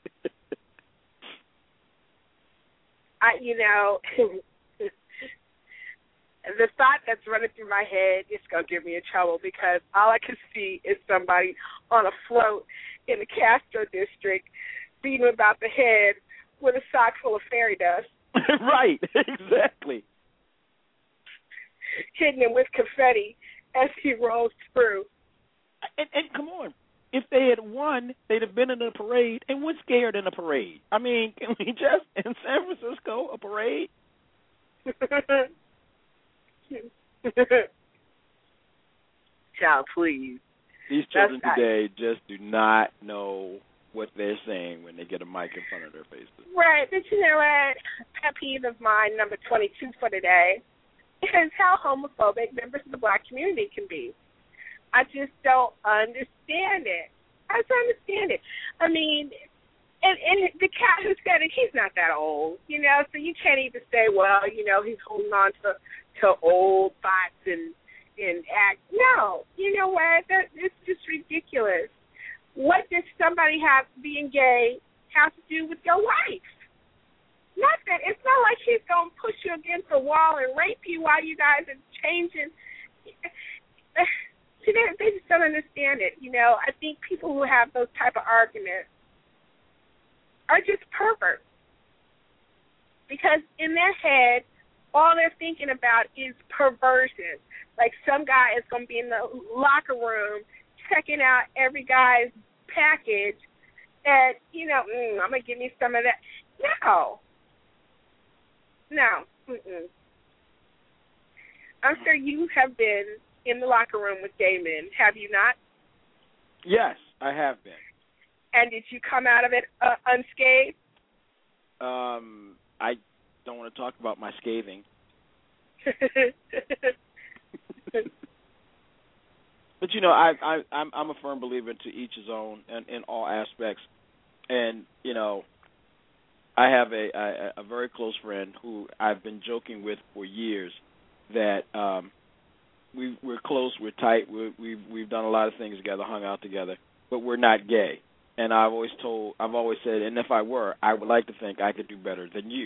The thought that's running through my head is going to get me in trouble because all I can see is somebody on a float in the Castro district beating him about the head with a sock full of fairy dust. Right, exactly. Hitting him with confetti as he rolls through. And come on. If they had won, they'd have been in a parade. And what's scared in a parade? I mean, can we just, in San Francisco, a parade? Child, please. These children today just do not know what they're saying when they get a mic in front of their faces. Right, but you know what? Pet peeve of mine, number 22 for today, is how homophobic members of the black community can be. I just don't understand it. I don't understand it. I mean, and the cat who said it, he's not that old, so you can't even say, well, he's holding on to old thoughts and act. No, you know what? It's just ridiculous. What does somebody being gay have to do with your life? Nothing. It's not like he's going to push you against the wall and rape you while you guys are changing. See, they just don't understand it. I think people who have those type of arguments are just perverts. Because in their head, all they're thinking about is perversion. Like some guy is going to be in the locker room checking out every guy's package and, I'm going to give me some of that. No. Mm-mm. I'm sure you have been in the locker room with gay men, have you not? Yes, I have been. And did you come out of it unscathed? I don't want to talk about my scathing. But I'm a firm believer to each his own in all aspects, and I have a very close friend who I've been joking with for years that we're close, we're tight, we've done a lot of things together, hung out together, but we're not gay. And I've always said, and if I were, I would like to think I could do better than you.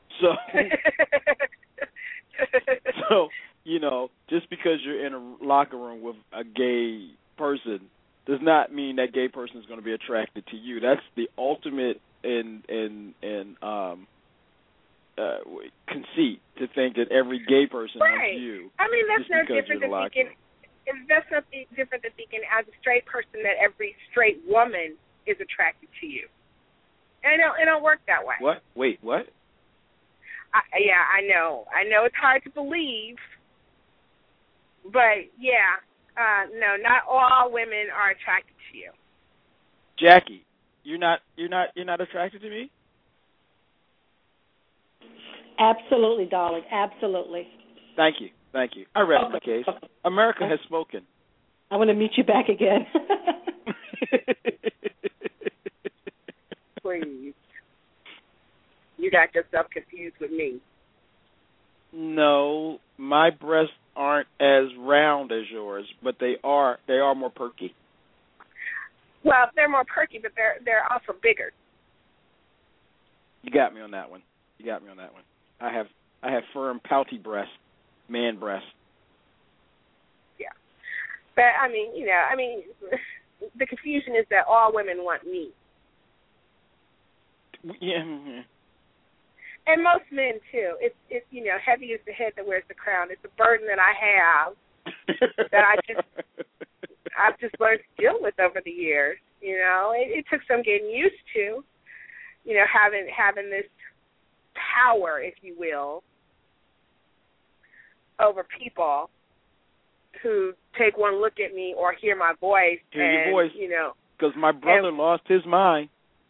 So, just because you're in a locker room with a gay person does not mean that gay person is going to be attracted to you. That's the ultimate in conceit to think that every gay person right. wants you. I mean, that's just no because different you're than the thinking. That's not different than thinking as a straight person that every straight woman is attracted to you. And it don't work that way. What? Wait, what? Yeah, I know. I know it's hard to believe, but yeah, no, not all women are attracted to you. Jackie, you're not attracted to me? Absolutely, darling. Absolutely. Thank you. I rest my case. America has spoken. I want to meet you back again. Please. You got yourself confused with me. No, my breasts aren't as round as yours, but they are more perky. Well, they're more perky, but they're also bigger. You got me on that one. I have firm, pouty breasts, man breasts. Yeah, but I mean, the confusion is that all women want me. Yeah. And most men too. It's heavy is the head that wears the crown. It's a burden that I have that I've just learned to deal with over the years. It took some getting used to. Having this power, if you will, over people who take one look at me or hear my voice. Hear your voice. Because my brother lost his mind.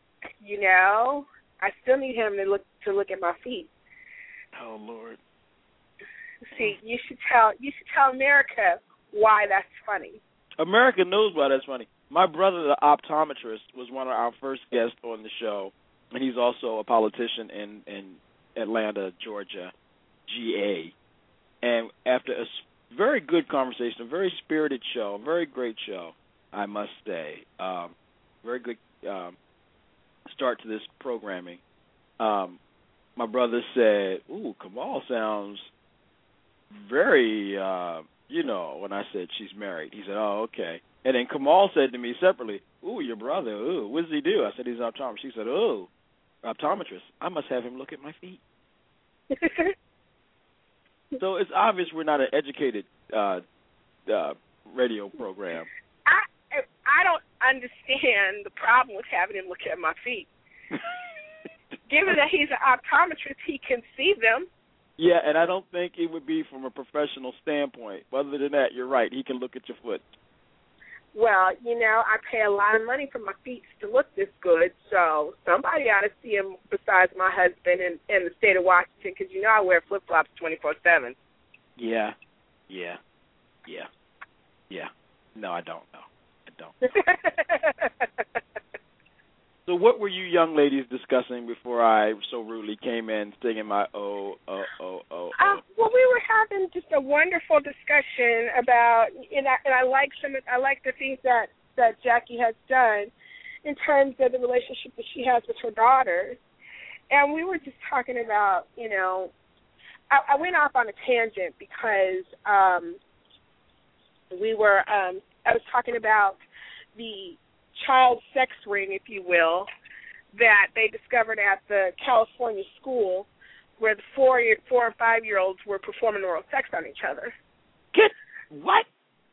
I still need him to look at my feet. Oh Lord. See, you should tell America why that's funny. America knows why that's funny. My brother, the optometrist, was one of our first guests on the show, and he's also a politician in Atlanta, Georgia, GA. And after a very good conversation, a very spirited show, a very great show, I must say, very good start to this programming. My brother said, "Ooh, Kamal sounds very, when I said she's married." He said, "Oh, okay." And then Kamal said to me separately, "Ooh, your brother, ooh, what does he do?" I said, "He's an optometrist." He said, "Oh, optometrist. I must have him look at my feet." So it's obvious we're not an educated radio program. I don't understand the problem with having him look at my feet. Given that he's an optometrist, he can see them. Yeah, and I don't think it would be from a professional standpoint. Other than that, you're right. He can look at your foot. Well, I pay a lot of money for my feet to look this good, so somebody ought to see him besides my husband in the state of Washington, because I wear flip-flops 24/7. Yeah. No, I don't. So what were you young ladies discussing before I so rudely came in singing my oh? Well, we were having just a wonderful discussion about, and I like the things that Jackie has done in terms of the relationship that she has with her daughters. And we were just talking about, I went off on a tangent because I was talking about the child sex ring, if you will, that they discovered at the California school where the 4 and 5-year-olds were performing oral sex on each other. Get what?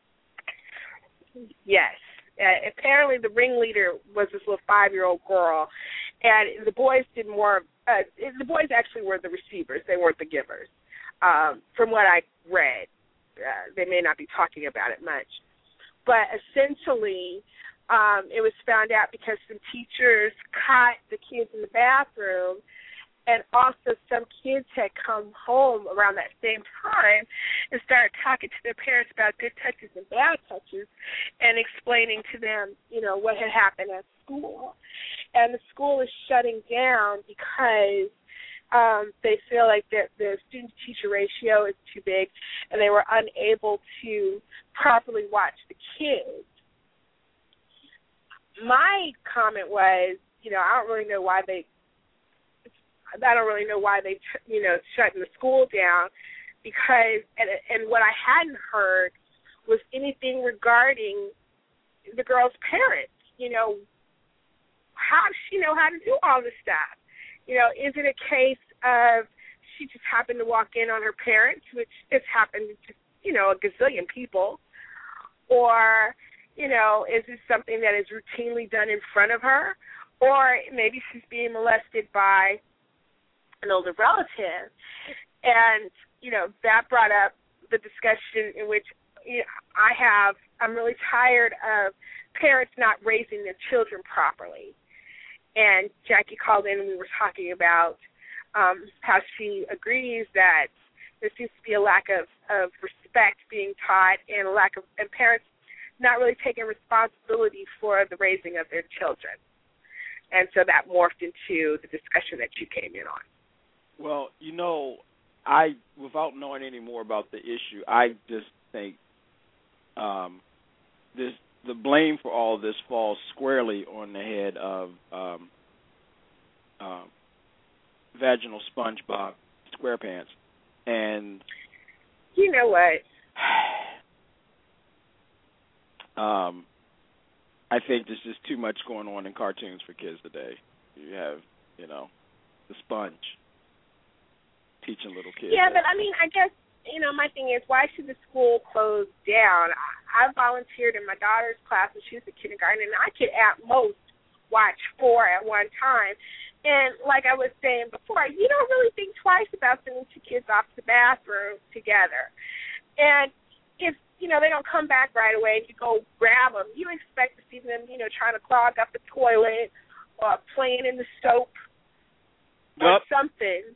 Yes. Apparently the ringleader was this little 5-year-old girl, and the boys did more. The boys actually were the receivers. They weren't the givers. From what I read, they may not be talking about it much. But essentially, it was found out because some teachers caught the kids in the bathroom, and also some kids had come home around that same time and started talking to their parents about good touches and bad touches and explaining to them, what had happened at school. And the school is shutting down because they feel like the student-teacher ratio is too big and they were unable to properly watch the kids. My comment was, I don't really know why they shutting the school down, because and what I hadn't heard was anything regarding the girl's parents. How does she know how to do all this stuff? Is it a case of she just happened to walk in on her parents, which has happened to, a gazillion people? Or, is this something that is routinely done in front of her? Or maybe she's being molested by an older relative. And, that brought up the discussion in which I'm really tired of parents not raising their children properly. And Jackie called in and we were talking about how she agrees that there seems to be a lack of respect being taught and and parents not really taking responsibility for the raising of their children. And so that morphed into the discussion that you came in on. Well, without knowing any more about the issue, I just think the blame for all of this falls squarely on the head of Vaginal SpongeBob SquarePants. And you know what? I think there's just too much going on in cartoons for kids today. You have, the sponge teaching little kids. Yeah, but I guess, my thing is, why should the school close down? I volunteered in my daughter's class when she was in kindergarten, and I could at most watch 4 at one time. And like I was saying before, you don't really think twice about sending 2 kids off to the bathroom together. And if, they don't come back right away and you go grab them, you expect to see them, trying to clog up the toilet or playing in the soap or something.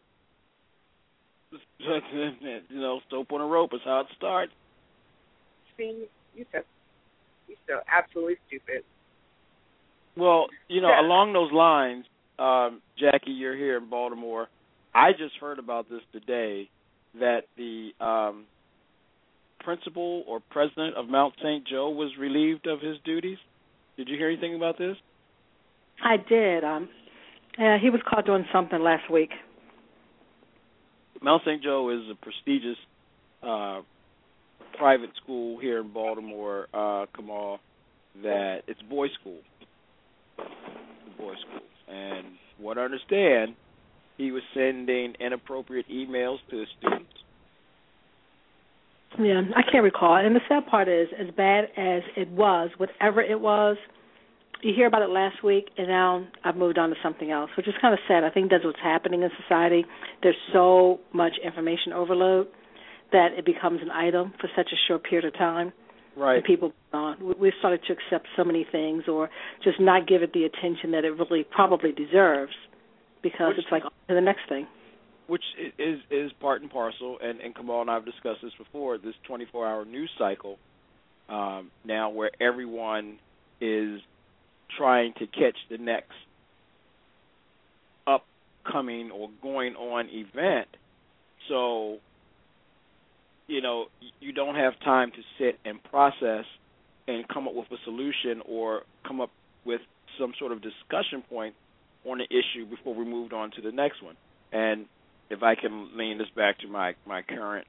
Soap on a rope is how it starts. See, you're so absolutely stupid. Well, along those lines, Jackie, you're here in Baltimore. I just heard about this today, that the principal or president of Mount St. Joe was relieved of his duties. Did you hear anything about this? I did. He was caught doing something last week. Mount St. Joe is a prestigious private school here in Baltimore, Kamal, that it's boys' school. And what I understand, he was sending inappropriate emails to the students. Yeah, I can't recall. And the sad part is, as bad as it was, whatever it was, you hear about it last week, and now I've moved on to something else, which is kind of sad. I think that's what's happening in society. There's so much information overload that it becomes an item for such a short period of time. Right. And people, we've started to accept so many things or just not give it the attention that it really probably deserves because it's like, to the next thing. Which is part and parcel, and Kamal and I have discussed this before, this 24-hour news cycle now where everyone is trying to catch the next upcoming or going on event. So, you don't have time to sit and process and come up with a solution or come up with some sort of discussion point on the issue before we moved on to the next one. And if I can lean this back to my current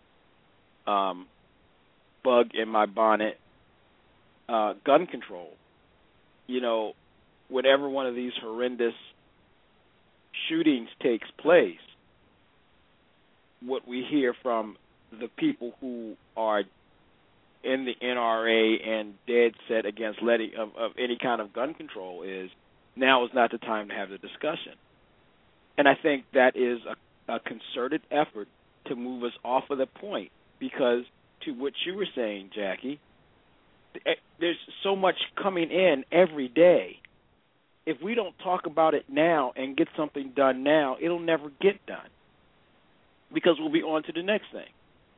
bug in my bonnet, gun control. Whenever one of these horrendous shootings takes place, what we hear from the people who are in the NRA and dead set against of any kind of gun control is, now is not the time to have the discussion. And I think that is a concerted effort to move us off of the point, because to what you were saying, Jackie, there's so much coming in every day. If we don't talk about it now and get something done now, it'll never get done because we'll be on to the next thing.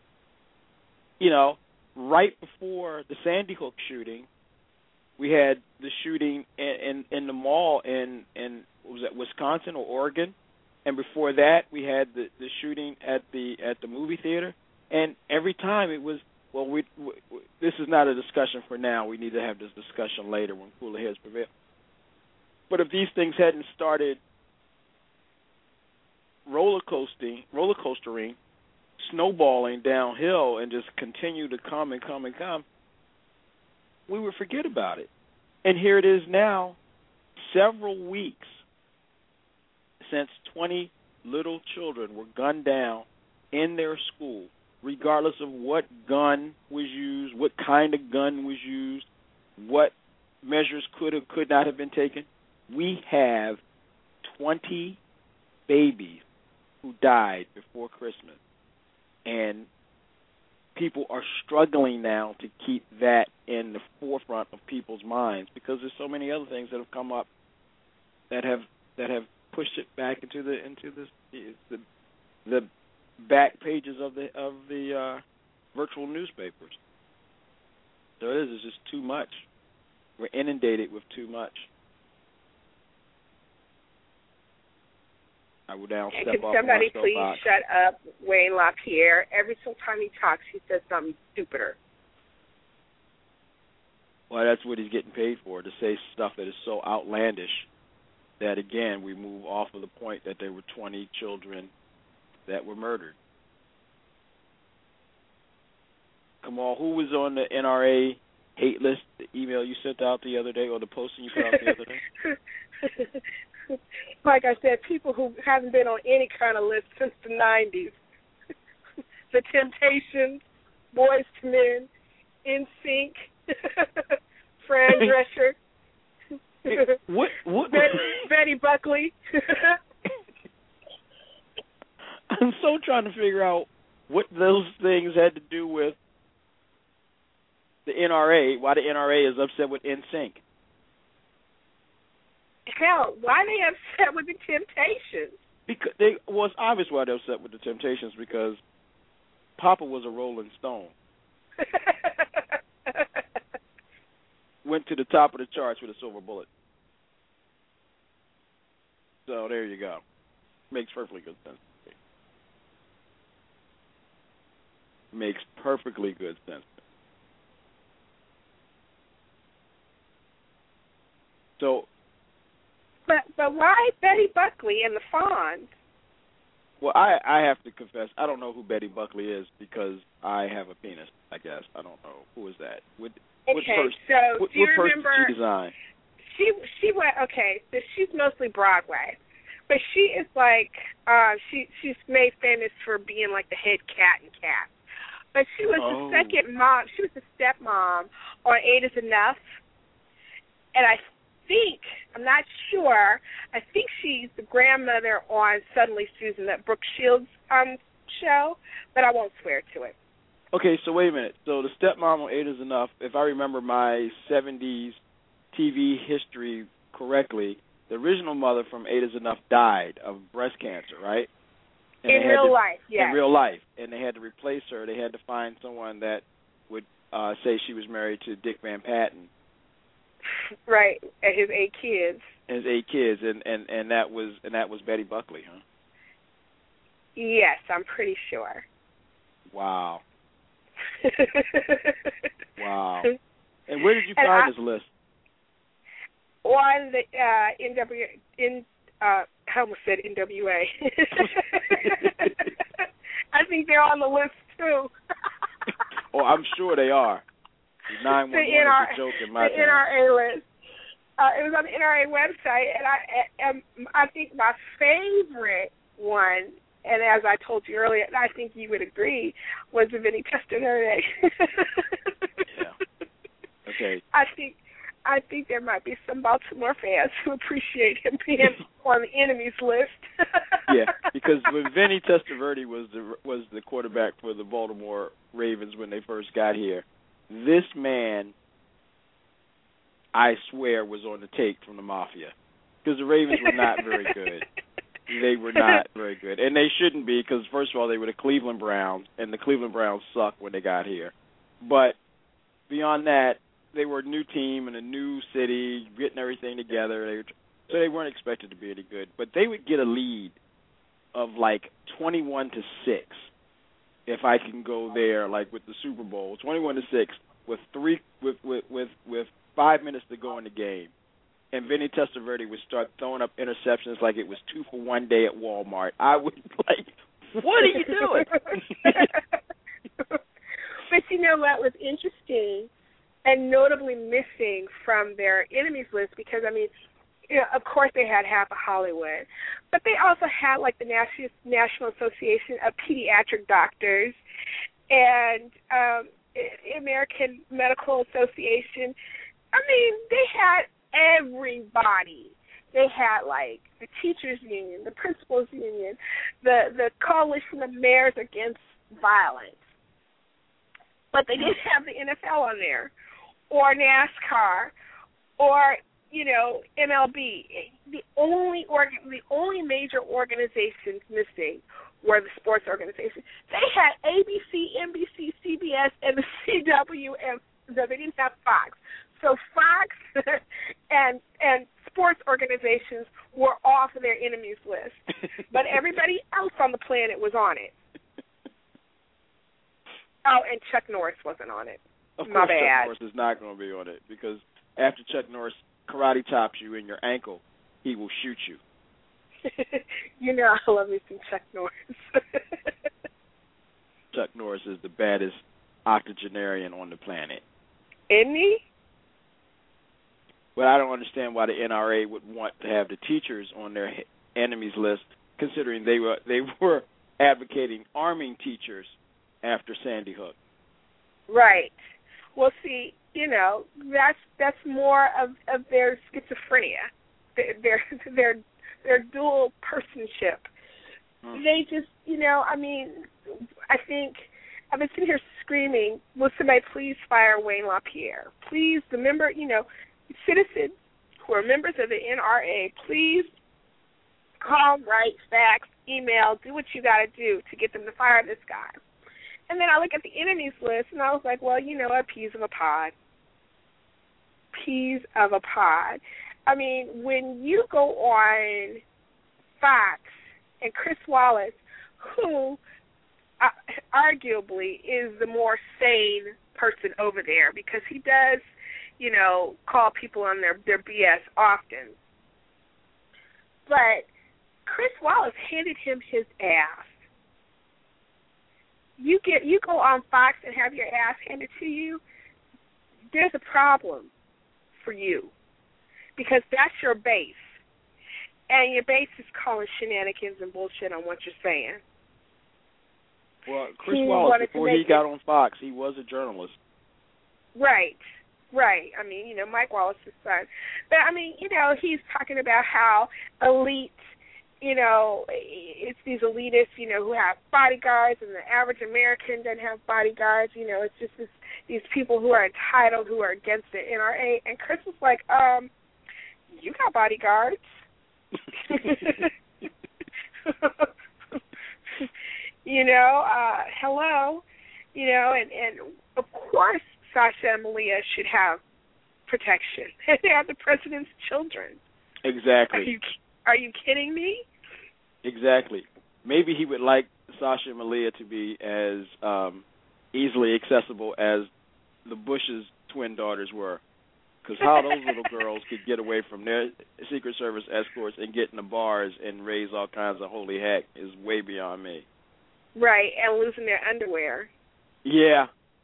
Right before the Sandy Hook shooting, we had the shooting in the mall in was that Wisconsin or Oregon, and before that we had the shooting at the movie theater. And every time it was, this is not a discussion for now. We need to have this discussion later when cooler heads prevail. But if these things hadn't started roller coastering, snowballing downhill, and just continue to come and come and come, we would forget about it. And here it is now, several weeks since 20 little children were gunned down in their school, regardless of what gun was used, what kind of gun was used, what measures could or could not have been taken. We have 20 babies who died before Christmas. And people are struggling now to keep that in the forefront of people's minds because there's so many other things that have come up that have pushed it back into the back pages of the virtual newspapers. So it's just too much. We're inundated with too much. I will now step off. Can somebody please shut up Wayne LaPierre? Every single time he talks, he says something stupider. Well, that's what he's getting paid for, to say stuff that is so outlandish that, again, we move off of the point that there were 20 children that were murdered. Kamal, who was on the NRA hate list, the email you sent out the other day, or the posting you put out the other day? Like I said, people who haven't been on any kind of list since the 90s. The Temptations, Boyz II Men, NSYNC, Fran Drescher, what? Betty Buckley. I'm so trying to figure out what those things had to do with the NRA, why the NRA is upset with NSYNC. Hell, why are they upset with the Temptations? Because it's obvious why they're upset with the Temptations, because Papa was a Rolling Stone. Went to the top of the charts with a silver bullet. So there you go. Makes perfectly good sense. Makes perfectly good sense. So. But why Betty Buckley and the Fonz? Well, I have to confess, I don't know who Betty Buckley is because I have a penis, I guess. I don't know. Who is that? What do you remember? Did she design? She went, okay, so she's mostly Broadway. But she is like, she's made famous for being like the head cat in Cats. But she was the second mom, she was the stepmom on 8 is Enough. And I'm not sure, I think she's the grandmother on Suddenly Susan, that Brooke Shields show, but I won't swear to it. Okay, so wait a minute. So the stepmom on 8 is Enough, if I remember my 70s TV history correctly, the original mother from 8 is Enough died of breast cancer, right? And in real life, yes. In real life. And they had to replace her. They had to find someone that would say she was married to Dick Van Patten. Right, and his 8 kids. His 8 kids, and that was Betty Buckley, huh? Yes, I'm pretty sure. Wow. Wow. And where did you find this list? On the I almost said NWA. I think they're on the list too. Oh, I'm sure they are. 911 is a joke in my time. NRA list. It was on the NRA website, and I think my favorite one, and as I told you earlier, and I think you would agree, was the Vinny Testaverde. Yeah. Okay. I think there might be some Baltimore fans who appreciate him being on the enemies list. Yeah, because when Vinny Testaverde was the quarterback for the Baltimore Ravens when they first got here, this man, I swear, was on the take from the Mafia, because the Ravens were not very good. They were not very good, and they shouldn't be, because first of all, they were the Cleveland Browns, and the Cleveland Browns sucked when they got here. But beyond that, they were a new team in a new city, getting everything together. So they weren't expected to be any good. But they would get a lead of like 21-6, if I can go there, like with the Super Bowl, 21-6 with 5 minutes to go in the game, and Vinny Testaverde would start throwing up interceptions like it was 2 for 1 day at Walmart. I would like, what are you doing? But you know what was interesting and notably missing from their enemies list, because, I mean, of course they had half of Hollywood, but they also had like the National Association of Pediatric Doctors and American Medical Association. I mean, they had everybody. They had like the teachers union, the principals union, the coalition of mayors against violence. But they didn't have the NFL on there, or NASCAR, or MLB. The only major organizations missing were the sports organizations. They had ABC, NBC, CBS, and the CW, and they didn't have Fox. So Fox and sports organizations were off of their enemies list, but everybody else on the planet was on it. Oh, and Chuck Norris wasn't on it. Of My course, bad. Chuck Norris is not going to be on it because after Chuck Norris karate chops you in your ankle, he will shoot you. I love me some Chuck Norris. Chuck Norris is the baddest octogenarian on the planet. Isn't he? But I don't understand why the NRA would want to have the teachers on their enemies list, considering they were advocating arming teachers after Sandy Hook. Right. Well, see, that's more of their schizophrenia, their dual personship. They just, I think I've been sitting here screaming, will somebody please fire Wayne LaPierre? Please, citizens who are members of the NRA, please call, write, fax, email, do what you got to do to get them to fire this guy. And then I look at the enemies list, and I was like, well, peas of a pod. Peas of a pod. I mean, when you go on Fox and Chris Wallace, who arguably is the more sane person over there because he does, call people on their BS often. But Chris Wallace handed him his ass. You go on Fox and have your ass handed to you, there's a problem for you because that's your base. And your base is calling shenanigans and bullshit on what you're saying. Well, Chris Wallace, before he got on Fox, he was a journalist. Right. I mean, Mike Wallace's son. But, I mean, he's talking about how elite, it's these elitists, who have bodyguards, and the average American doesn't have bodyguards. It's just these people who are entitled, who are against the NRA. And Chris was like, you got bodyguards. Hello, and of course Sasha and Malia should have protection. They are the president's children. Exactly. Are you kidding me? Exactly. Maybe he would like Sasha and Malia to be as easily accessible as the Bush's twin daughters were. Because how those little girls could get away from their Secret Service escorts and get in the bars and raise all kinds of holy heck is way beyond me. Right, and losing their underwear. Yeah.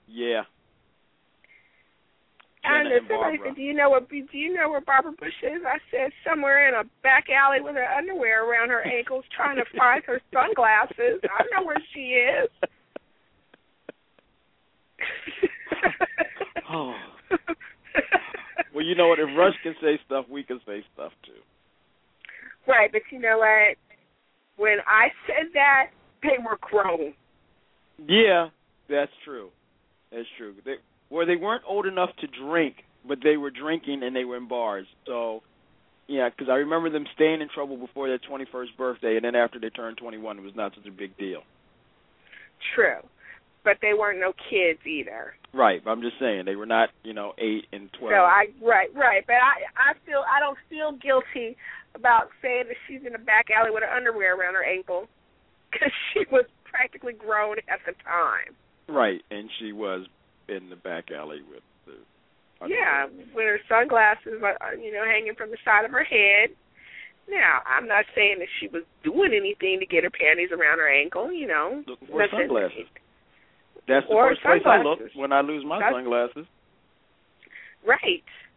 And somebody said, do you know where Barbara Bush is? I said, somewhere in a back alley with her underwear around her ankles trying to find her sunglasses. I know where she is. Oh. Well, you know what? If Rush can say stuff, we can say stuff, too. Right, but you know what? When I said that, they were grown. Yeah, that's true. They weren't old enough to drink, but they were drinking and they were in bars. So, yeah, because I remember them staying in trouble before their 21st birthday, and then after they turned 21, it was not such a big deal. True. But they weren't no kids either. Right, but I'm just saying they were not, 8 and 12. So right. But I don't feel guilty about saying that she's in the back alley with her underwear around her ankle because she was practically grown at the time. Right, and she was in the back alley with the underwear. Yeah, with her sunglasses, hanging from the side of her head. Now, I'm not saying that she was doing anything to get her panties around her ankle, Looking for sunglasses. That's the first place I look when I lose my sunglasses. Right.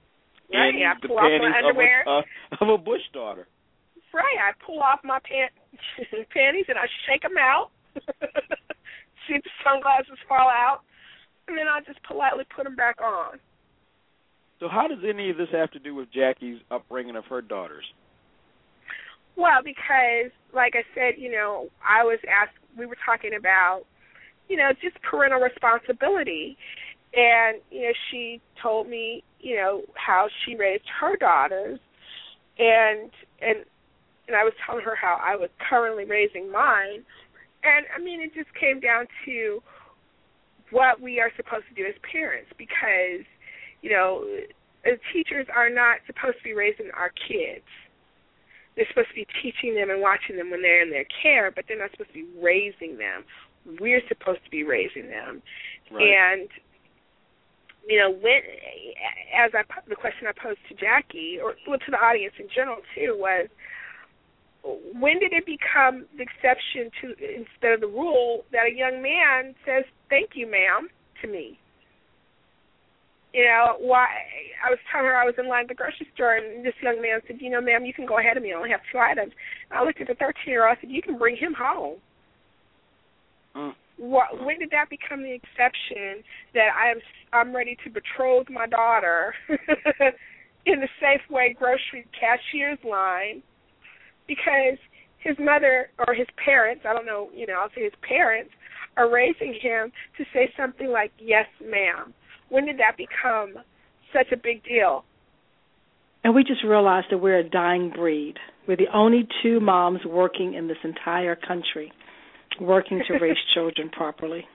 Right. in I the pull off my panties underwear. of a Bush daughter. Right. I pull off my panties and I shake them out. See if the sunglasses fall out, and then I just politely put them back on. So how does any of this have to do with Jackie's upbringing of her daughters? Well, because, like I said, I was asked, we were talking about, just parental responsibility. And, she told me, how she raised her daughters. And I was telling her how I was currently raising mine. And, it just came down to what we are supposed to do as parents because, teachers are not supposed to be raising our kids. They're supposed to be teaching them and watching them when they're in their care, but they're not supposed to be raising them. We're supposed to be raising them. Right. And, the question I posed to Jackie, or to the audience in general too, was, when did it become the exception to instead of the rule that a young man says, "Thank you, ma'am," to me? Why? I was telling her I was in line at the grocery store, and this young man said, "Ma'am, you can go ahead of me. I only have 2 items." And I looked at the 13-year-old. I said, "You can bring him home." When did that become the exception that I'm ready to betroth my daughter in the Safeway grocery cashier's line because his mother or his parents, I don't know, I'll say his parents, are raising him to say something like, "Yes, ma'am"? When did that become such a big deal? And we just realized that we're a dying breed. We're the only 2 moms working in this entire country, working to raise children properly.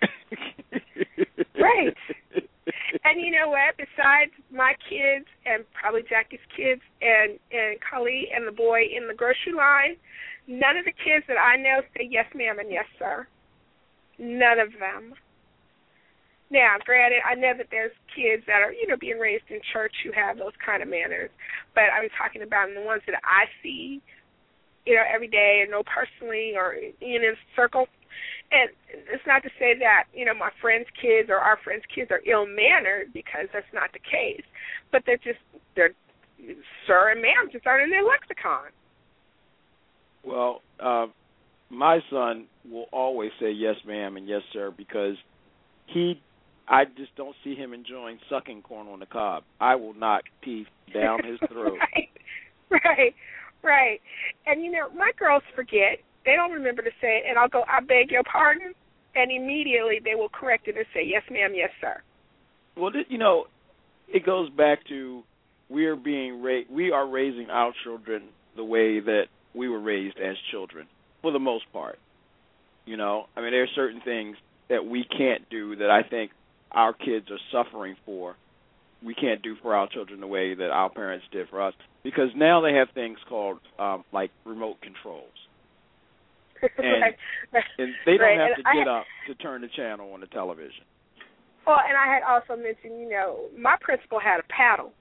Right. And you know what? Besides my kids and probably Jackie's kids and Kali and the boy in the grocery line, none of the kids that I know say yes, ma'am, and yes, sir. None of them. Now, granted, I know that there's kids that are, being raised in church who have those kind of manners, but I'm talking about the ones that I see, every day and know personally or in a circle. And it's not to say that, my friends' kids or our friends' kids are ill-mannered because that's not the case, but they're sir and ma'am just aren't in their lexicon. Well, my son will always say yes, ma'am, and yes, sir, because I just don't see him enjoying sucking corn on the cob. I will knock teeth down his throat. Right. And, my girls forget. They don't remember to say it, and I'll go, "I beg your pardon," and immediately they will correct it and say, "Yes, ma'am, yes, sir." Well, it goes back to we are raising our children the way that we were raised as children, for the most part. There are certain things that we can't do that I think our kids are suffering for. We can't do for our children the way that our parents did for us, because now they have things called like remote controls. And, right. And they don't have to get up up to turn the channel on the television. Well, and I had also mentioned, my principal had a paddle.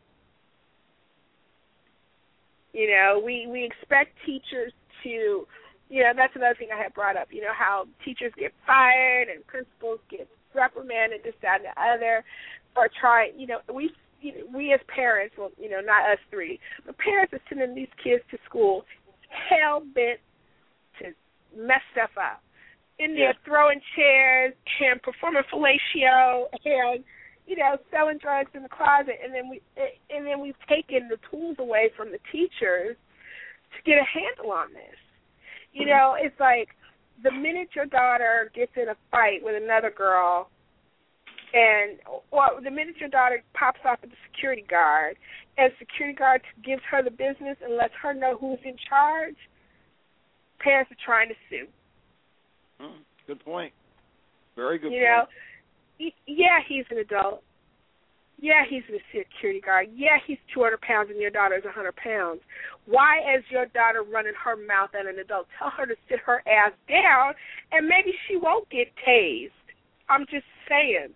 We expect teachers to, that's another thing I had brought up, how teachers get fired and principals get reprimanded, this, that, and the other, or we as parents, well, not us 3, but parents are sending these kids to school hell-bent to mess stuff up. In there throwing chairs and performing fellatio and, selling drugs in the closet, and then we've taken the tools away from the teachers to get a handle on this. It's like the minute your daughter gets in a fight with another girl, or the minute your daughter pops off at the security guard, and security guard gives her the business and lets her know who's in charge, parents are trying to sue. Good point. Very good point. Yeah, he's an adult. Yeah, he's a security guard. Yeah, he's 200 pounds and your daughter is 100 pounds. Why is your daughter running her mouth at an adult? Tell her to sit her ass down, and maybe she won't get tased. I'm just saying.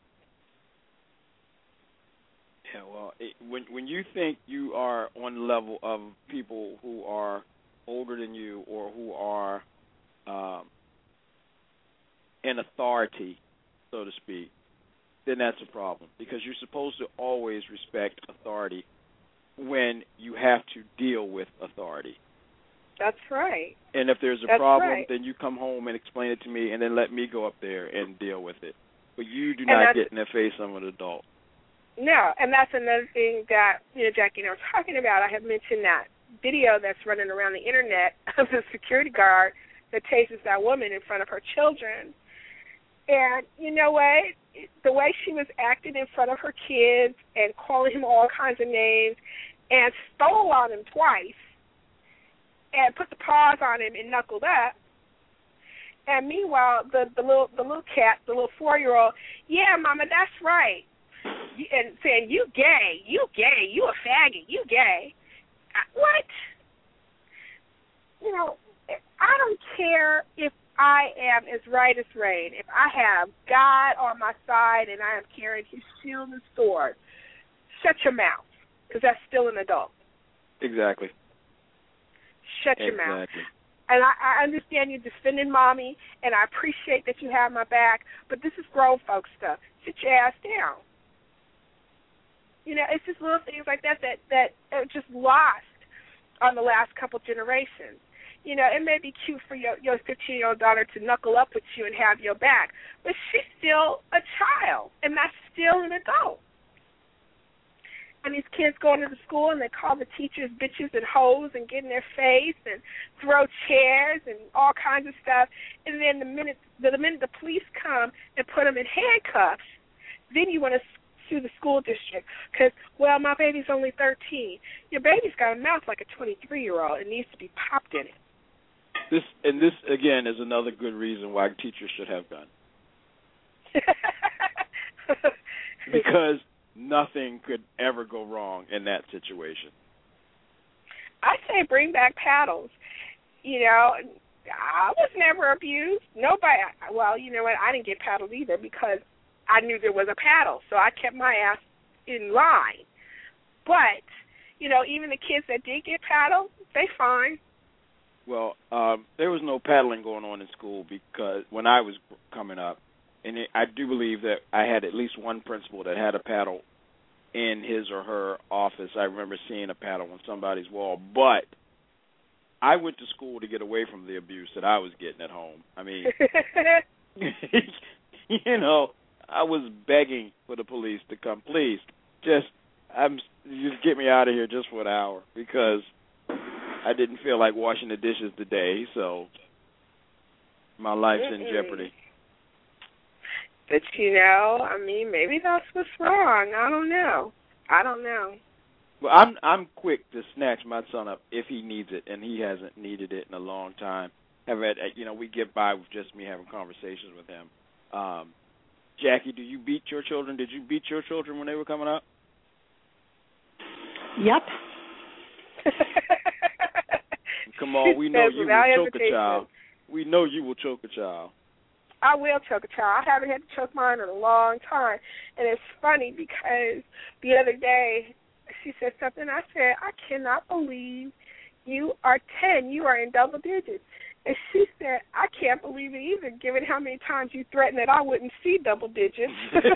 Yeah, well, when you think you are on the level of people who are older than you or who are in authority, so to speak, then that's a problem, because you're supposed to always respect authority when you have to deal with authority. That's right. And if there's a That's problem, right. then you come home and explain it to me, and then let me go up there and deal with it. But you do not get in the face of an adult. No, and that's another thing that, Jackie and I were talking about. I have mentioned that video that's running around the Internet of the security guard that tases that woman in front of her children. And you know what? The way she was acting in front of her kids and calling him all kinds of names and stole on him twice and put the paws on him and knuckled up. And meanwhile, the little cat, the little 4-year-old, yeah, Mama, that's right. And saying, you gay, you a faggot, you gay. What? I don't care if I am as right as rain. If I have God on my side and I am carrying his shield and sword, shut your mouth, because that's still an adult. Exactly. Shut your mouth. And I understand you defending Mommy, and I appreciate that you have my back, but this is grown folks stuff. Sit your ass down. It's just little things like that are just lost on the last couple generations. It may be cute for your 15-year-old daughter to knuckle up with you and have your back, but she's still a child, and that's still an adult. And these kids go into the school and they call the teachers bitches and hoes and get in their face and throw chairs and all kinds of stuff. And then the minute the police come and put them in handcuffs, then you want to sue the school district because, well, my baby's only 13. Your baby's got a mouth like a 23-year-old. It needs to be popped in it. This again is another good reason why teachers should have guns. Because nothing could ever go wrong in that situation. I say bring back paddles. I was never abused. Nobody. Well, you know what? I didn't get paddled either because I knew there was a paddle, so I kept my ass in line. But even the kids that did get paddled, they fine. Well, there was no paddling going on in school because when I was coming up, and I do believe that I had at least one principal that had a paddle in his or her office. I remember seeing a paddle on somebody's wall. But I went to school to get away from the abuse that I was getting at home. I mean, I was begging for the police to come. Please, just get me out of here just for an hour because I didn't feel like washing the dishes today, so my life's in jeopardy. But, maybe that's what's wrong. I don't know. Well, I'm quick to snatch my son up if he needs it, and he hasn't needed it in a long time. We get by with just me having conversations with him. Jackie, do you beat your children? Did you beat your children when they were coming up? Yep. Come on, we know you will choke a child. We know you will choke a child. I will choke a child. I haven't had to choke mine in a long time. And it's funny because the other day she said something. I said, I cannot believe you are 10. You are in double digits. And she said, I can't believe it either, given how many times you threatened that I wouldn't see double digits.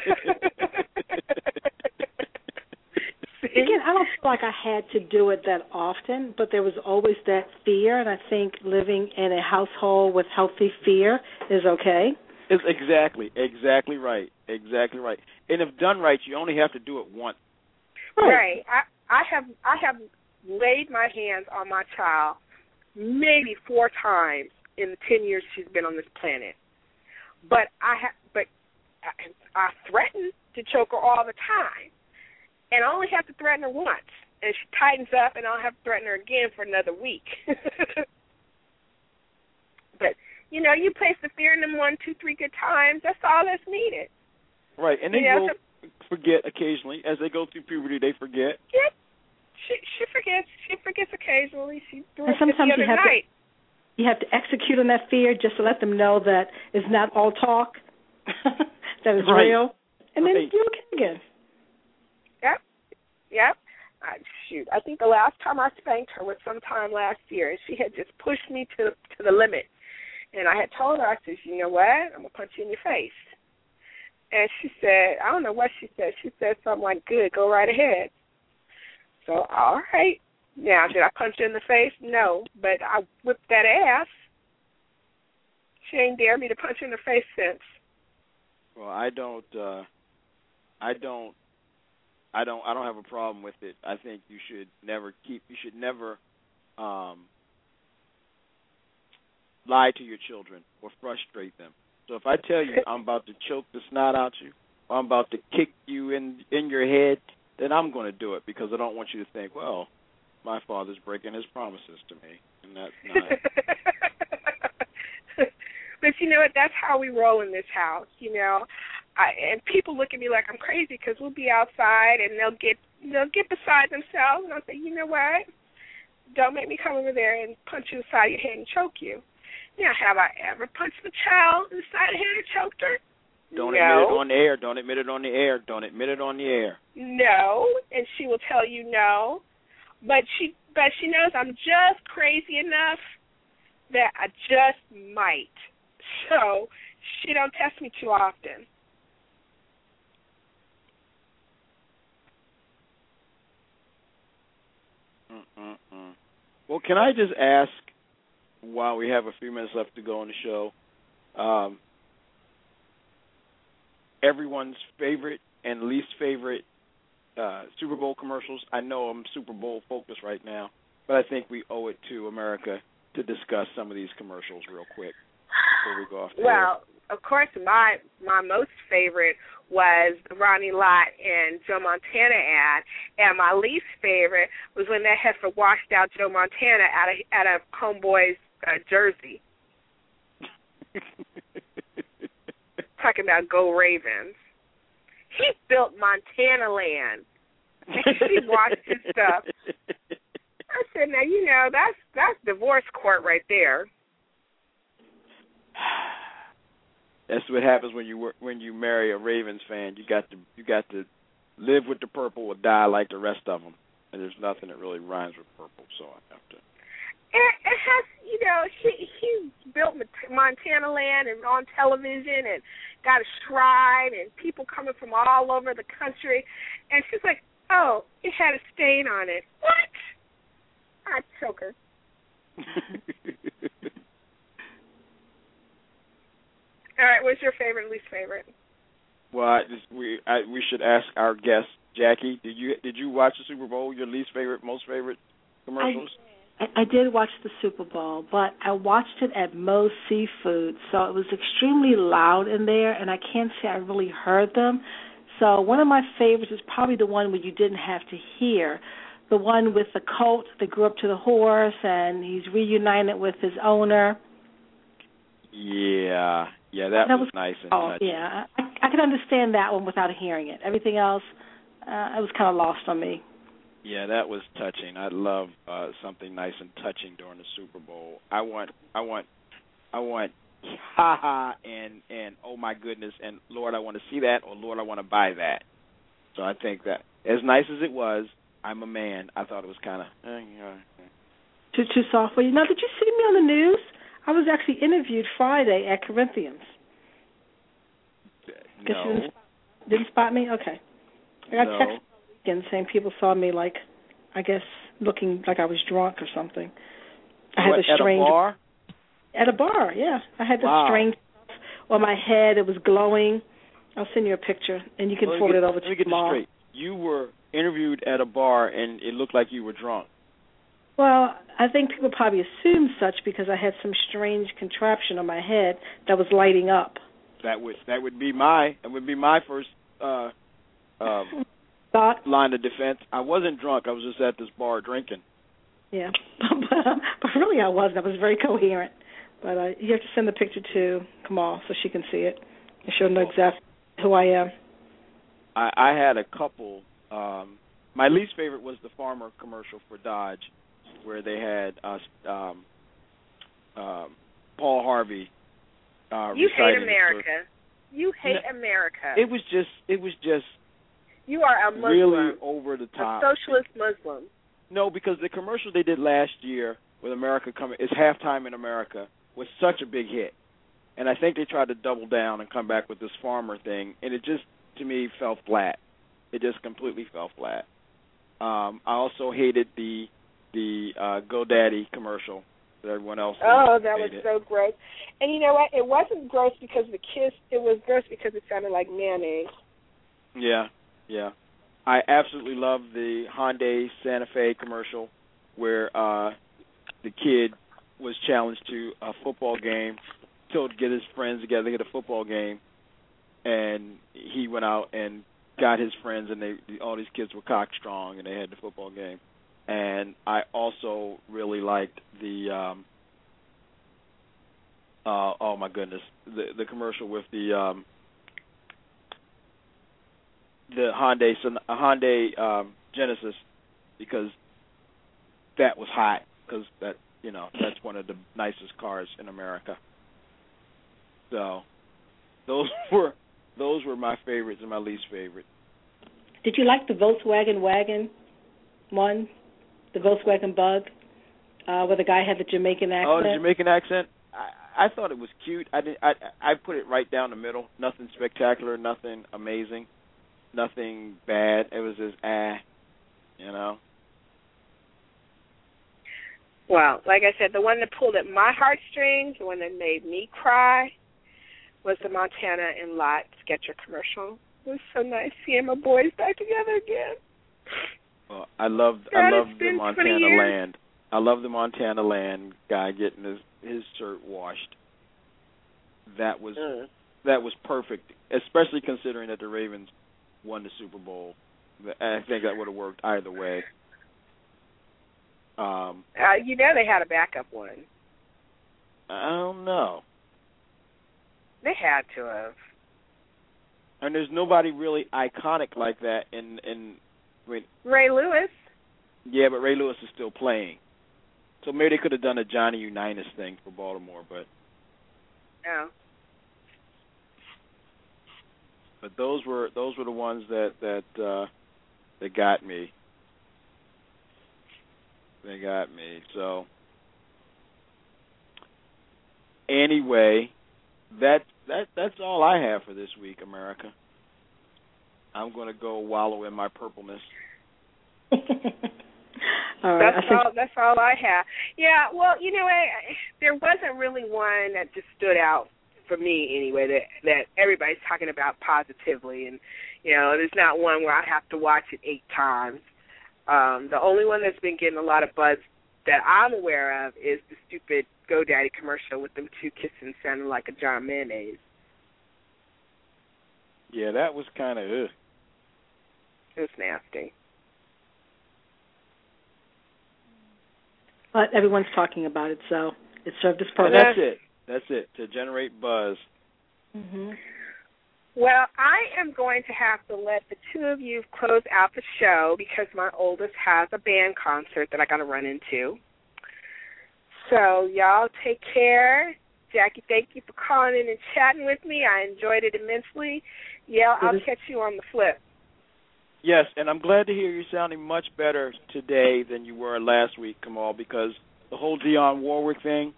Again, I don't feel like I had to do it that often, but there was always that fear, and I think living in a household with healthy fear is okay. It's exactly right. Exactly right. And if done right, you only have to do it once. Right. I have laid my hands on my child maybe 4 times in the 10 years she's been on this planet. But I threaten to choke her all the time. And I only have to threaten her once. And she tightens up, and I'll have to threaten her again for another week. But, you place the fear in them 1, 2, 3 good times. That's all that's needed. Right. And they will forget occasionally. As they go through puberty, they forget. Yeah. She forgets. She forgets occasionally. She threw it sometimes the other night. You have to execute on that fear just to let them know that it's not all talk, that it's real. And then you're okay again. Yep. I think the last time I spanked her was sometime last year, and she had just pushed me to the limit. And I had told her, I said, you know what? I'm going to punch you in your face. And she said, I don't know what she said. She said something like, good, go right ahead. So, all right. Now, did I punch her in the face? No, but I whipped that ass. She ain't dared me to punch her in the face since. Well, I don't have a problem with it. I think you should never lie to your children or frustrate them. So if I tell you I'm about to choke the snot out you, or I'm about to kick you in your head, then I'm going to do it because I don't want you to think, well, my father's breaking his promises to me, and that's not. But you know what? That's how we roll in this house. You know, and people look at me like I'm crazy because we'll be outside and they'll get beside themselves, and I'll say, you know what? Don't make me come over there and punch you inside your head and choke you. Now, have I ever punched the child inside the head and choked her? Don't admit it on the air. Don't admit it on the air. Don't admit it on the air. No, and she will tell you no. But she knows I'm just crazy enough that I just might. So she don't test me too often. Well, can I just ask, while we have a few minutes left to go on the show, everyone's favorite and least favorite Super Bowl commercials? I know I'm Super Bowl focused right now, but I think we owe it to America to discuss some of these commercials real quick before we go off the air. Well, of course, my most favorite was the Ronnie Lott and Joe Montana ad, and my least favorite was when that heifer washed out Joe Montana at a homeboy's jersey. Talking about Go Ravens. He built Montana land. He watched his stuff. I said, now, you know, that's divorce court right there. That's what happens when you marry a Ravens fan. You got to live with the purple or die like the rest of them. And there's nothing that really rhymes with purple, so I have to. It has, you know, he built Montana land and on television and got a shrine and people coming from all over the country. And she's like, oh, it had a stain on it. What? I'd choke her. All right, what's your favorite and least favorite? Well, we should ask our guest, Jackie. Did you watch the Super Bowl? Your least favorite, most favorite commercials? I did watch the Super Bowl, but I watched it at Moe's Seafood, so it was extremely loud in there, and I can't say I really heard them. So one of my favorites is probably the one where you didn't have to hear, the one with the colt that grew up to the horse, and he's reunited with his owner. Yeah, that was nice and touching. Yeah, I can understand that one without hearing it. Everything else, it was kind of lost on me. Yeah, that was touching. I love something nice and touching during the Super Bowl. I want ha ha and oh my goodness and Lord I want to see that or Lord I want to buy that. So I think that as nice as it was, I'm a man. I thought it was kind of too soft for you. Now, did you see me on the news? I was actually interviewed Friday at Corinthians. No. You didn't spot me? Okay. I got text and saying people saw me like, I guess, looking like I was drunk or something. I had at a bar? At a bar, yeah. I had this strange stuff on my head. It was glowing. I'll send you a picture, and you can forward it over to me. Let me get this straight. You were interviewed at a bar, and it looked like you were drunk. Well, I think people probably assumed such because I had some strange contraption on my head that was lighting up. That would be my first thought. Line of defense. I wasn't drunk. I was just at this bar drinking. Yeah, but really I wasn't. I was very coherent. But you have to send the picture to Kamal so she can see it, and she'll know exactly who I am. I had a couple. My least favorite was the farmer commercial for Dodge, where they had Paul Harvey. You hate America. You hate America. It was just. You are a Muslim. Really over the top. A socialist Muslim. No, because the commercial they did last year with America Coming, it's Halftime in America, was such a big hit. And I think they tried to double down and come back with this farmer thing, and it just, to me, fell flat. It just completely fell flat. I also hated the GoDaddy commercial that everyone else Oh, that hated. was so gross. And you know what? It wasn't gross because of the kiss. It was gross because it sounded like mayonnaise. Yeah, yeah. I absolutely love the Hyundai Santa Fe commercial where the kid was challenged to a football game, told to get his friends together to get a football game, and he went out and got his friends, and all these kids were cock strong, and they had the football game. And I also really liked the oh my goodness, the commercial with the Hyundai Genesis, because that was hot, because that's one of the nicest cars in America. So those were my favorites and my least favorite. Did you like the Volkswagen wagon one, the Volkswagen Bug, where the guy had the Jamaican accent? Oh, the Jamaican accent. I thought it was cute. I put it right down the middle. Nothing spectacular, nothing amazing, nothing bad. It was just Well, like I said, the one that pulled at my heartstrings, the one that made me cry, was the Montana and Lot Sketcher commercial. It was so nice seeing my boys back together again. Well, I love the Montana Land. I love the Montana Land guy getting his shirt washed. That was perfect, especially considering that the Ravens won the Super Bowl. I think that would have worked either way. They had a backup one. I don't know. They had to have. And there's nobody really iconic like that Ray Lewis. Yeah, but Ray Lewis is still playing. So maybe they could have done a Johnny Unitas thing for Baltimore, but yeah. But those were the ones that got me. They got me. So anyway, that's all I have for this week, America. I'm going to go wallow in my purpleness. All right, that's all I have. Yeah, well, there wasn't really one that just stood out for me anyway that everybody's talking about positively, and there's not one where I have to watch it 8 times. The only one that's been getting a lot of buzz that I'm aware of is the stupid GoDaddy commercial with them 2 kissing sounding like a jar of mayonnaise. Yeah, that was kind of It was nasty. But everyone's talking about it, so it served its purpose. That's it, to generate buzz. Mm-hmm. Well, I am going to have to let the two of you close out the show because my oldest has a band concert that I got to run into. So y'all take care. Jackie, thank you for calling in and chatting with me. I enjoyed it immensely. Yeah, I'll catch you on the flip. Yes, and I'm glad to hear you're sounding much better today than you were last week, Kamal, because the whole Dionne Warwick thing.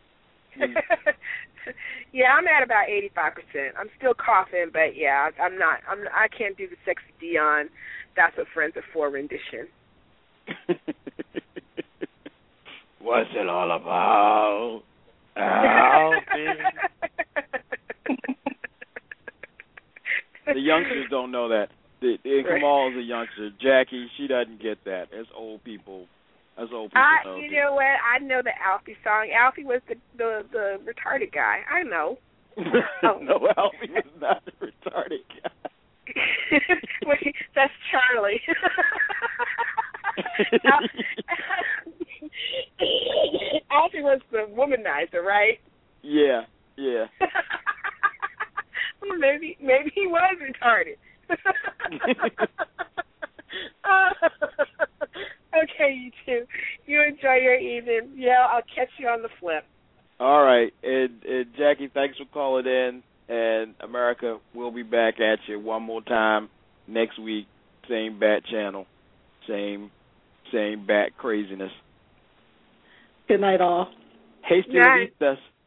Yeah, I'm at about 85%. I'm still coughing, but yeah, I can't do the sexy Dionne. That's what friends are for rendition. What's it all about? The youngsters don't know that. Kamal is a youngster. Jackie, she doesn't get that. As old people know. You know what? I know the Alfie song. Alfie was the retarded guy. I know. No, Alfie was not the retarded guy. Wait, that's Charlie. Alfie was the womanizer, right? Yeah. Well, maybe he was retarded. Okay, you two. You enjoy your evening. Yeah, I'll catch you on the flip. All right. And Jackie, thanks for calling in. And America, we'll be back at you one more time next week. Same bat channel. Same bat craziness. Good night, all. Hey, Steve.